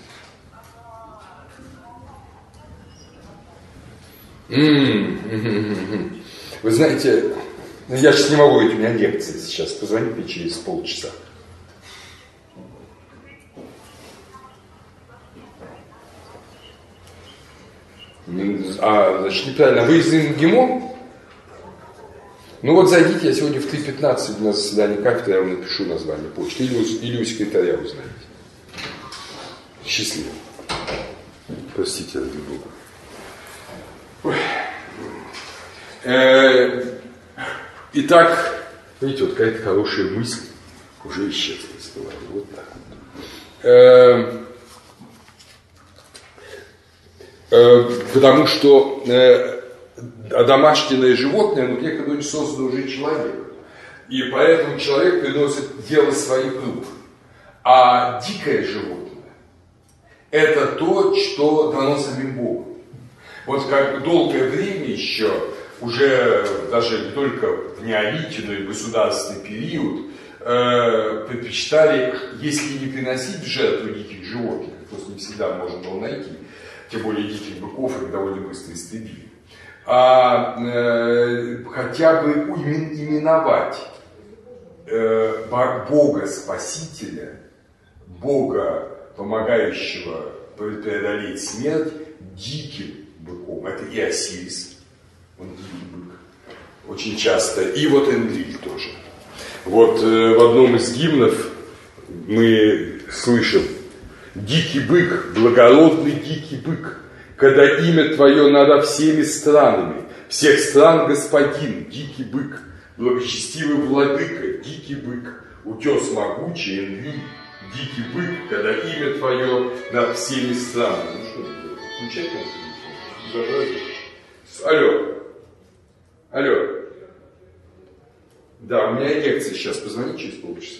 Вы знаете, я сейчас не могу, ведь у меня лекция сейчас. Позвоните мне через полчаса. Значит, неправильно. Вы из МГИМО? Ну вот зайдите, я сегодня в 3:15 на заседании кафедры, я вам напишу название почты. Или у секретаря узнаете. Счастливо. Простите, ради Бога. Итак, видите, вот какая-то хорошая мысль уже исчезла из головы. Вот так вот. Потому что домашнее животное внутри когда-нибудь создан уже человек. И поэтому человек приносит дело своих рук. А дикое животное – это то, что дано самим Богом. Вот как долгое время еще, уже даже не только в неолите, но и в государственный период, предпочитали, если не приносить в жертву диких животных, просто не всегда можно было найти, тем более диких быков их довольно быстро истребили, а хотя бы именовать Бога-спасителя, Бога, помогающего преодолеть смерть, диким быком. Это и Осирис, он дикий бык, очень часто, и вот Энлиль тоже. Вот в одном из гимнов мы слышим: «Дикий бык, благородный дикий бык, когда имя твое над всеми странами, всех стран господин, дикий бык, благочестивый владыка, дикий бык, утес могучий, Энлиль, дикий бык, когда имя твое над всеми странами». Ну что это? Включайте телефон. Алло. Да, у меня лекция сейчас, позвони через полчаса.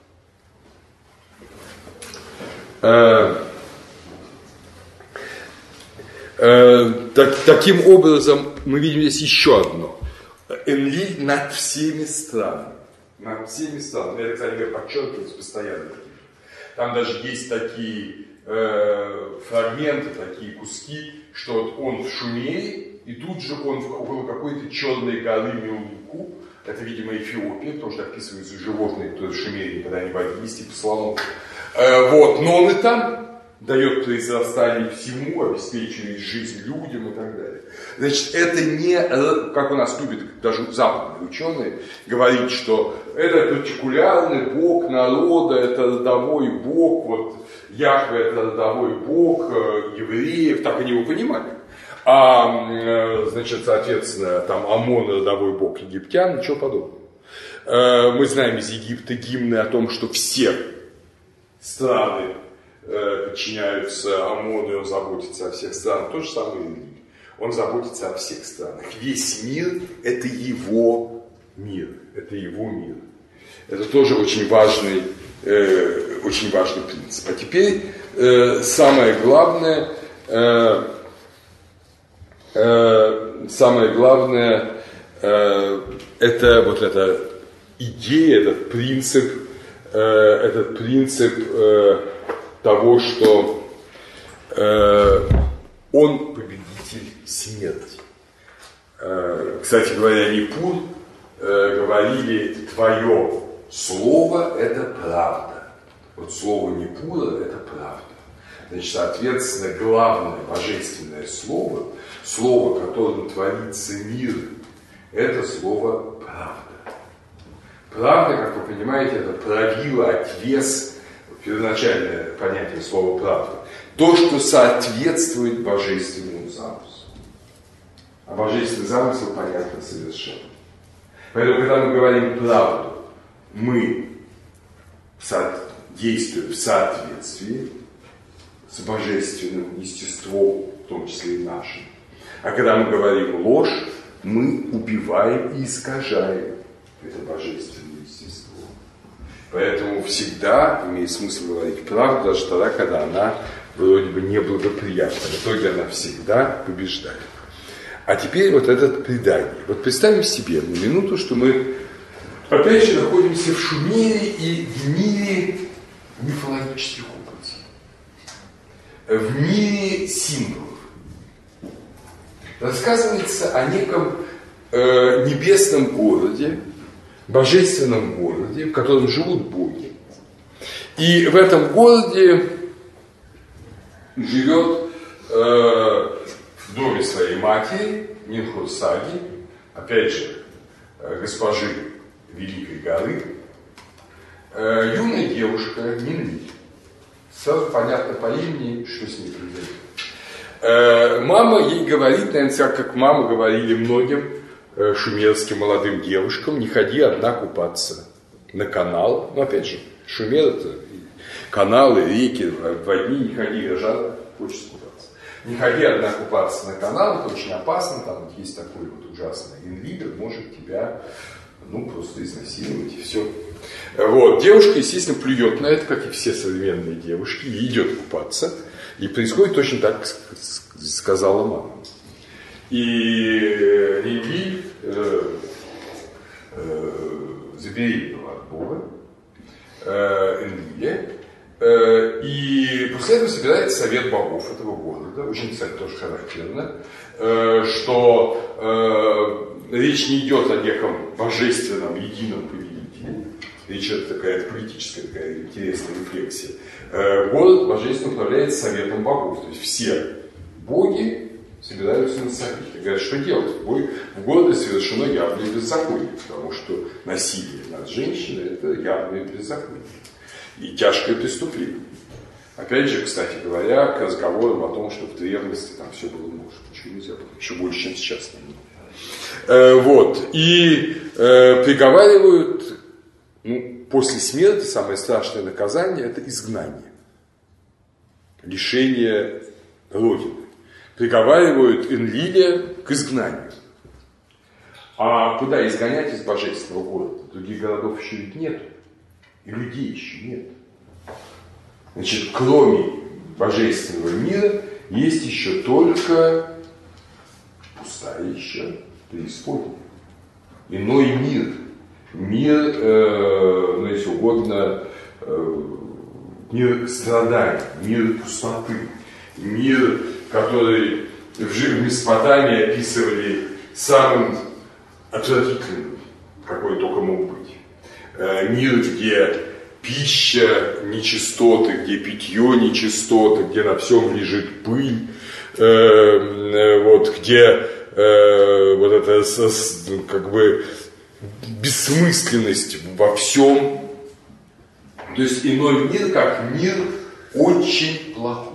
Таким образом, мы видим здесь еще одно. Энлиль над всеми странами. Над всеми странами. Это, кстати, подчеркивается постоянно. Там даже есть такие фрагменты, такие куски, что вот он в Шумере, и тут же он около какой-то черной горы Милуку. Это, видимо, Эфиопия, потому что описываются животные, которые в Шумере никогда не водились, типа слонов. Вот, но он и там дает произрастание всему, обеспечивает жизнь людям и так далее. Значит, это не, как у нас любят даже западные ученые, говорить, что это партикулярный бог народа, это родовой бог, вот Яхве это родовой бог евреев, так они его понимали. Значит, соответственно, там Амон родовой бог египтян, ничего подобного. Мы знаем из Египта гимны о том, что все страны подчиняются Амону, и он заботится о всех странах. То же самое и Рим. Он заботится о всех странах. Весь мир – это его мир. Это его мир. Это тоже очень важный принцип. А теперь самое главное, это вот эта идея, этот принцип того, что он победитель смерти. Кстати говоря, Непур говорили: твое слово – это правда. Вот слово Непура – это правда. Значит, соответственно, главное божественное слово, слово, которым творится мир, это слово правда. Правда, как вы понимаете, это правило, отвес, первоначальное понятие слова правда. То, что соответствует божественному замыслу. А божественный замысел понятно совершенно. Поэтому, когда мы говорим правду, мы действуем в соответствии с божественным естеством, в том числе и нашим. А когда мы говорим ложь, мы убиваем и искажаем это божественное естество. Поэтому всегда имеет смысл говорить правду, даже тогда, когда она вроде бы неблагоприятна. В итоге она всегда побеждает. А теперь вот это предание. Вот представим себе на минуту, что мы опять же находимся в Шумере и в мире мифологических образов. В мире символов. Рассказывается о неком небесном городе, божественном городе, в котором живут боги. И в этом городе живет в доме своей матери, Нинхурсаги, опять же, госпожи Великой горы, юная девушка Нинли. Сразу понятно по имени, что с ней произойдет. Мама ей говорит, наверное, как мама говорили многим шумерским молодым девушкам: не ходи одна купаться на канал. Но опять же, Шумер — это каналы, реки, в одни не ходи, жара, хочется купаться. Не ходи одна купаться на канал, это очень опасно, там вот есть такой вот ужасный инвигр, может тебя, просто изнасиловать и все. Вот, девушка, естественно, плюет на это, как и все современные девушки, и идет купаться. И происходит точно так, как сказала мама. И Леви забеременела от Бога, Энлиле, и после этого собирается совет богов этого города, очень, кстати, тоже характерно, что речь не идет о неком божественном едином повелителе, речь это такая политическая, такая интересная рефлексия. Город божественно управляет советом богов, то есть все боги собираются на совет и говорят, что делать. В городе совершено явное беззаконие, потому что насилие над женщиной – это явное беззаконие и тяжкое преступление. Опять же, кстати говоря, к разговорам о том, что в древности там все было можно, ничего нельзя было, еще больше, чем сейчас. Вот. И приговаривают, после смерти самое страшное наказание – это изгнание, лишение родины. Приговаривают Энлиле к изгнанию. А куда изгонять из божественного города? Других городов еще ведь нет. И людей еще нет. Значит, кроме божественного мира есть еще только пустая еще преисподняя. Иной мир. Мир, если угодно, мир страданий, мир пустоты. Мир, который в Месопотамии описывали самым отвратительным, какой только мог быть. Мир, где пища нечистоты, где питье нечистоты, где на всем лежит пыль, вот, где вот эта как бы бессмысленность во всем. То есть иной мир, как мир очень плохой.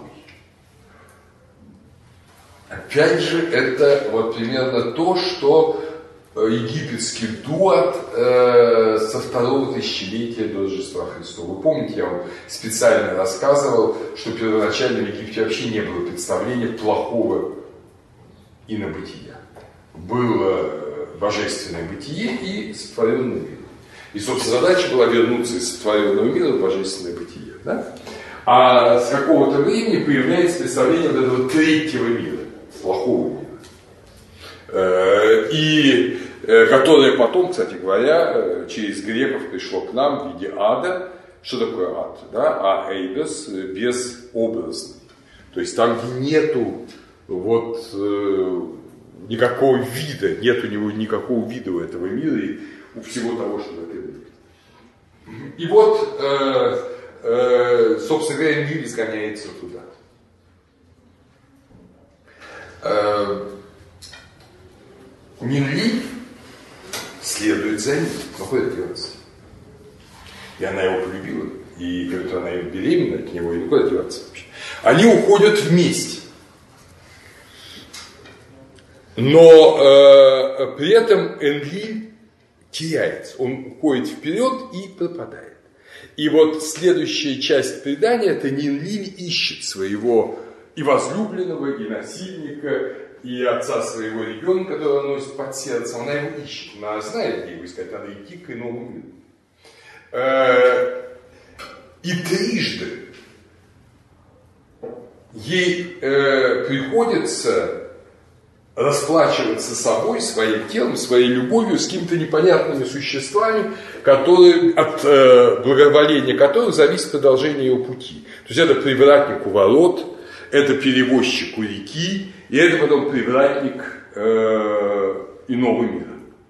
Опять же, это вот примерно то, что египетский дуат со второго тысячелетия до Рождества Христова. Вы помните, я вам специально рассказывал, что первоначально в Египте вообще не было представления плохого инобытия. Было божественное бытие и сотворенный мир. И, собственно, задача была вернуться из сотворенного мира в божественное бытие. Да? А с какого-то времени появляется представление вот этого третьего мира, плохого мира. И которое потом, кстати говоря, через греков пришло к нам в виде ада. Что такое ад? Да? Аэйдос безобразный. То есть там, где нету вот, никакого вида, нет у него никакого вида у этого мира и у всего того, что в этом мире. И вот, собственно говоря, мир изгоняется туда. Нинли следует за ним, но куда деваться? И она его полюбила, и говорит, она беременна от него, и никуда деваться вообще. Они уходят вместе. Но при этом Энлиль теряется. Он уходит вперед и пропадает. И вот следующая часть предания, это Нинлиль ищет своего и возлюбленного, и насильника, и отца своего ребенка, которого носит под сердцем. Она его ищет. Она знает, где его искать. Надо идти к иному миру. И трижды ей приходится расплачиваться собой, своим телом, своей любовью с какими-то непонятными существами, которые, от благоволения которых зависит продолжение его пути. То есть это привратник у ворот, это перевозчик у реки, и это потом привратник иного мира.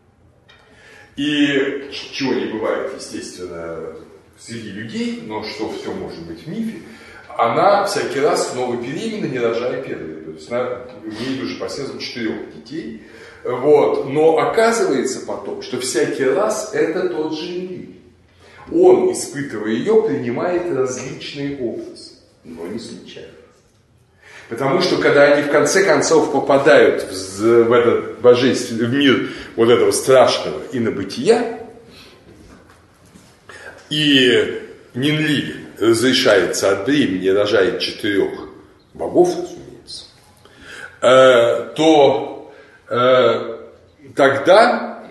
И чего не бывает, естественно, среди людей, но что все может быть в мифе, она всякий раз снова беременна, не рожая первой. То есть она имеет уже по сердцу 4 детей. Вот. Но оказывается потом, что всякий раз это тот же Энлиль. Он, испытывая ее, принимает различные образы, но не случайно. Потому что когда они в конце концов попадают в этот божественный в мир вот этого страшного инобытия, и Нинлиль разрешается от бремени, рожает 4 богов, разумеется, то тогда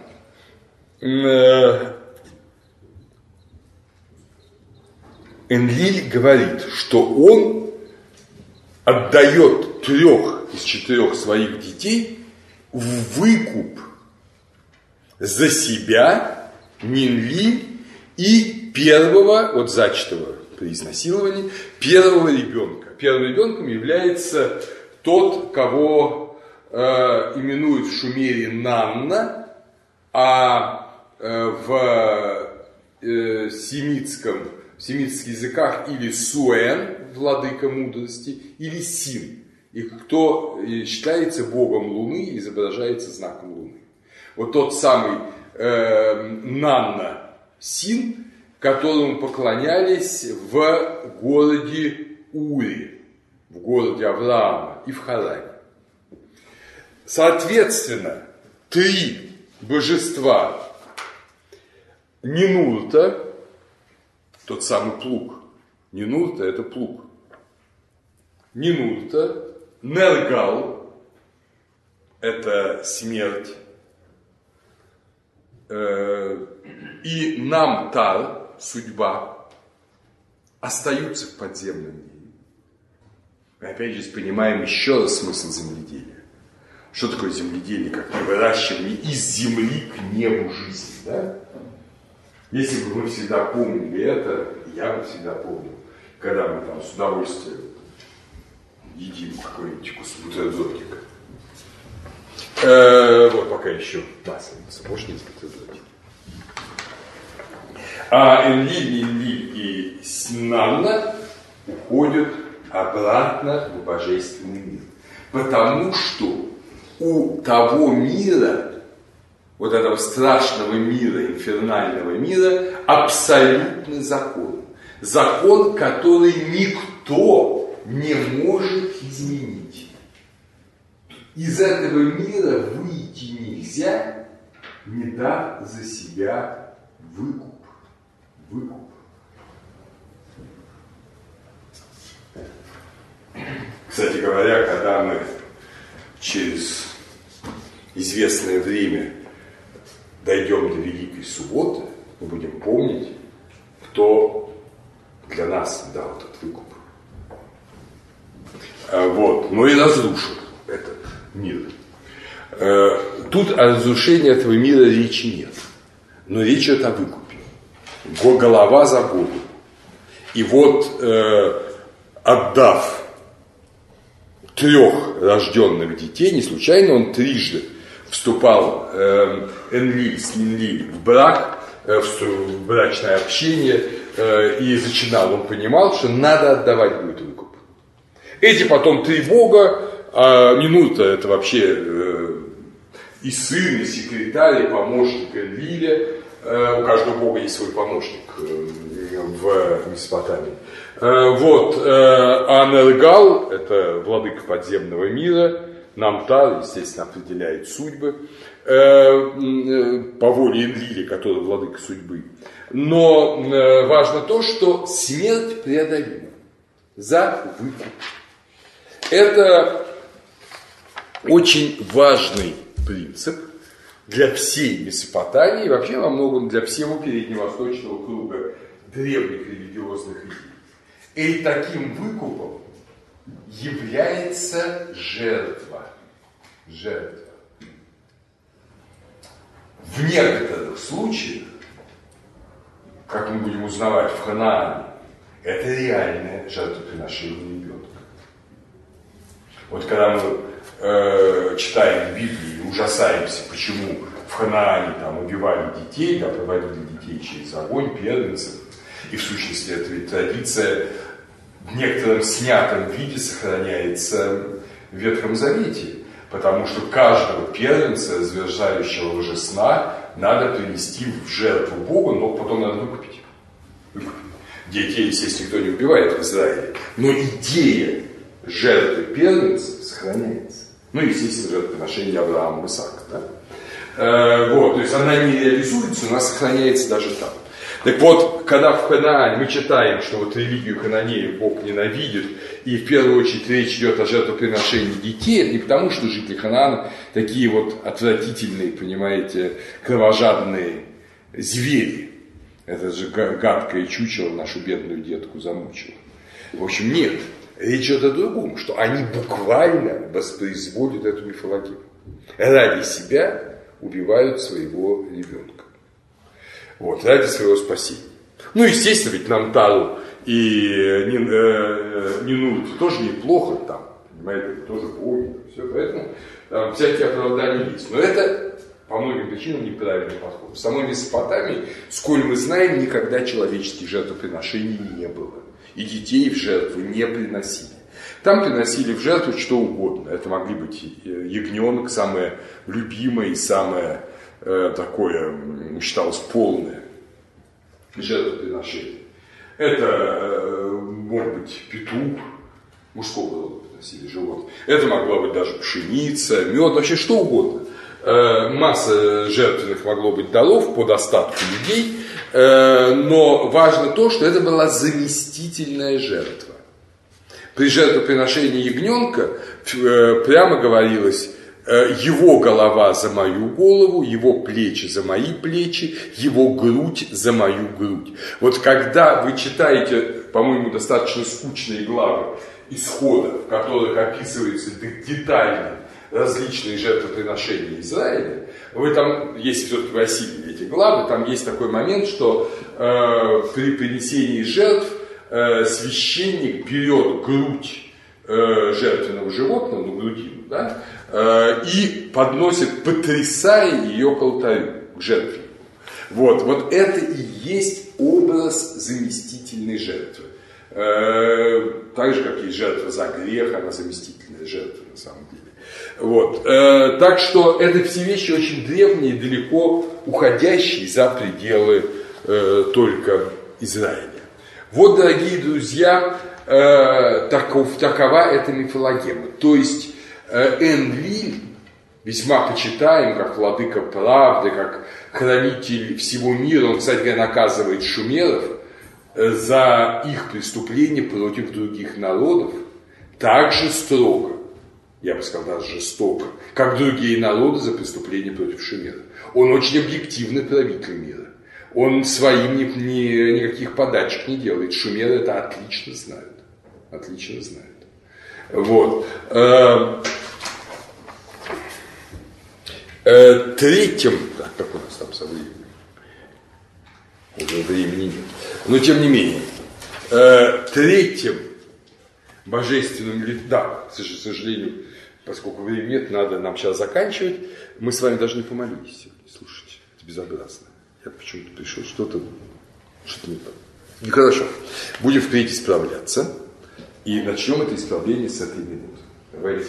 Энлиль говорит, что он отдает 3 из 4 своих детей в выкуп за себя, Нинлиль и первого, вот зачатого при изнасиловании, первого ребенка. Первым ребенком является тот, кого именуют в Шумере Нанна, а в семитских языках или Суэн, владыка мудрости, или Син. И кто считается богом Луны и изображается знаком Луны. Вот тот самый Нанна Син, которому поклонялись в городе Ури, в городе Авраама и в Харане. Соответственно, 3 божества Нинурта, тот самый плуг, Нинурта это плуг, Нинурта, Нергал это смерть, и Намтар, судьба, остаются в подземном мире. Мы опять же понимаем еще раз смысл земледелия. Что такое земледелие, как выращивание из земли к небу жизни, да? Если бы мы всегда помнили это, я бы всегда помнил, когда мы там с удовольствием едим какой-нибудь бутербродик. Вот пока еще масленица, может не бутербродик. А Энлиль и Нанна уходят обратно в божественный мир. Потому что у того мира, вот этого страшного мира, инфернального мира, абсолютный закон. Закон, который никто не может изменить. Из этого мира выйти нельзя, не дав за себя выкуп. Кстати говоря, когда мы через известное время дойдем до Великой Субботы, мы будем помнить, кто для нас дал этот выкуп. Вот. Но и разрушил этот мир. Тут о разрушении этого мира речи нет. Но речь идет о выкупе. Голова за голову. И вот, отдав 3 рожденных детей, не случайно он трижды вступал Энлиль с Нинлиль в брак, в брачное общение, и зачинал. Он понимал, что надо отдавать будет выкуп. Эти потом 3 бога, Нинуль-то это вообще и сын, и секретарь, и помощник Энлиля. У каждого бога есть свой помощник в Месопотамии. Вот, а Нергал, это владыка подземного мира, Намтар, естественно, определяет судьбы по воле Энлиля, который владыка судьбы. Но важно то, что смерть преодолима за выкуп. Это очень важный принцип для всей Месопотамии, вообще во многом для всего передневосточного круга древних религиозных идей. И таким выкупом является жертва. В некоторых случаях, как мы будем узнавать в Ханаане, это реальное жертвоприношение ребенка. Вот когда мы читаем Библию и ужасаемся, почему в Ханаане там убивали детей, да, проводили детей через огонь, первенцев, и в сущности эта ведь традиция в некотором снятом виде сохраняется в Ветхом Завете, потому что каждого первенца, разверзающего лжесна, надо принести в жертву Богу, но потом надо выкупить. Детей, естественно, никто не убивает в Израиле, но идея жертвы первенца сохраняется. Ну, естественно, жертвоприношение Авраама и Исаака. Да? Вот, то есть она не реализуется, но она сохраняется даже там. Так вот, когда в Ханаане мы читаем, что вот религию хананеев Бог ненавидит, и в первую очередь речь идет о жертвоприношении детей, это не потому, что жители Ханаана такие вот отвратительные, понимаете, кровожадные звери. Это же гадкое чучело нашу бедную детку замучило. В общем, нет. Речь идет о другом, что они буквально воспроизводят эту мифологию. Ради себя убивают своего ребенка. Вот, ради своего спасения. Ну, естественно, ведь Намтару и Нинуль тоже неплохо там, понимаете, тоже боги, все, поэтому там всякие оправдания есть. Но это по многим причинам неправильный подход. В самой Месопотамии, сколь мы знаем, никогда человеческих жертвоприношений не было. И детей в жертву не приносили. Там приносили в жертву что угодно. Это могли быть ягненок, самое любимое и самое такое, считалось, полное жертвоприношение. Это мог быть петух, мужского рода приносили животных. Это могла быть даже пшеница, мед, вообще что угодно. Масса жертвенных могло быть даров по достатку людей, но важно то, что это была заместительная жертва. При жертвоприношении ягненка прямо говорилось: его голова за мою голову, его плечи за мои плечи, его грудь за мою грудь. Вот когда вы читаете, по-моему, достаточно скучные главы Исхода, в которых описываются детально различные жертвоприношения Израиля, вы там, если все-таки вы осилили эти главы, там есть такой момент, что при принесении жертв священник берет грудь жертвенного животного, ну, грудину, да, и подносит, потрясая ее к алтарю, к жертвеннику. Вот это и есть образ образ заместительной жертвы. Так же, как есть жертва за грех, она заместительная жертва на самом деле. Вот. Так что это все вещи очень древние, далеко уходящие за пределы только Израиля. Вот, дорогие друзья, такова эта мифологема. То есть Энлиль весьма почитаем как владыка правды, как хранитель всего мира. Он, кстати говоря, наказывает шумеров за их преступления против других народов так же строго, я бы сказал, даже жестоко, как другие народы за преступления против шумеров. Он очень объективный правитель мира. Он своим никаких подачек не делает. Шумеры это отлично знают. Отлично знают. Вот. Третьим, так, как у нас там со временем? Уже времени нет. Но тем не менее, третьим божественным, да, к сожалению, поскольку времени нет, надо нам сейчас заканчивать. Мы с вами даже не помолились сегодня. Слушайте, это безобразно. Я почему-то пришел, что-то не так. Нехорошо. Будем впредь исправляться. И начнем это исправление с этой минуты. Давайте.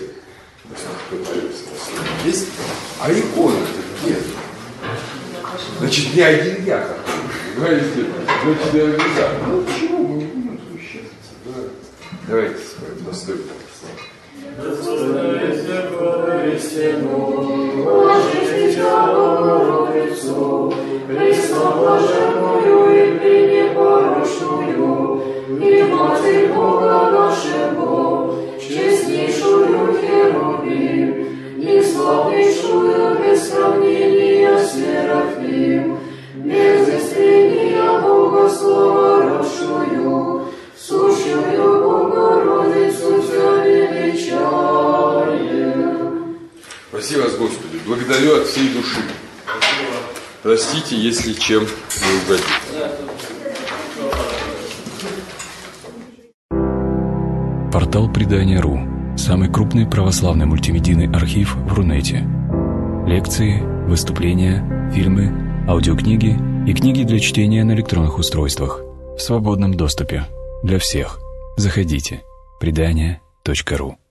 Есть? А икона-то где? Значит, не один я такой. Говорите, значит, я обязательно. Ну, почему мы не будем существоваться? Да. Давайте с вами достойно. Достойно истину, положите Тебя, Богородицу, пресноблаженную и пренепорочную, и Матерь Бога нашего, честнейшую Херувим, и славнейшую без сравнения Серафим, без истрения Бога словородшую, сущую Богородицу Тебя величаем. Спасибо вас, Господи. Благодарю от всей души. Простите, если чем не угодил. Портал Предания.ру. Самый крупный православный мультимедийный архив в Рунете. Лекции, выступления, фильмы, аудиокниги и книги для чтения на электронных устройствах. В свободном доступе. Для всех. Заходите. Предания.ру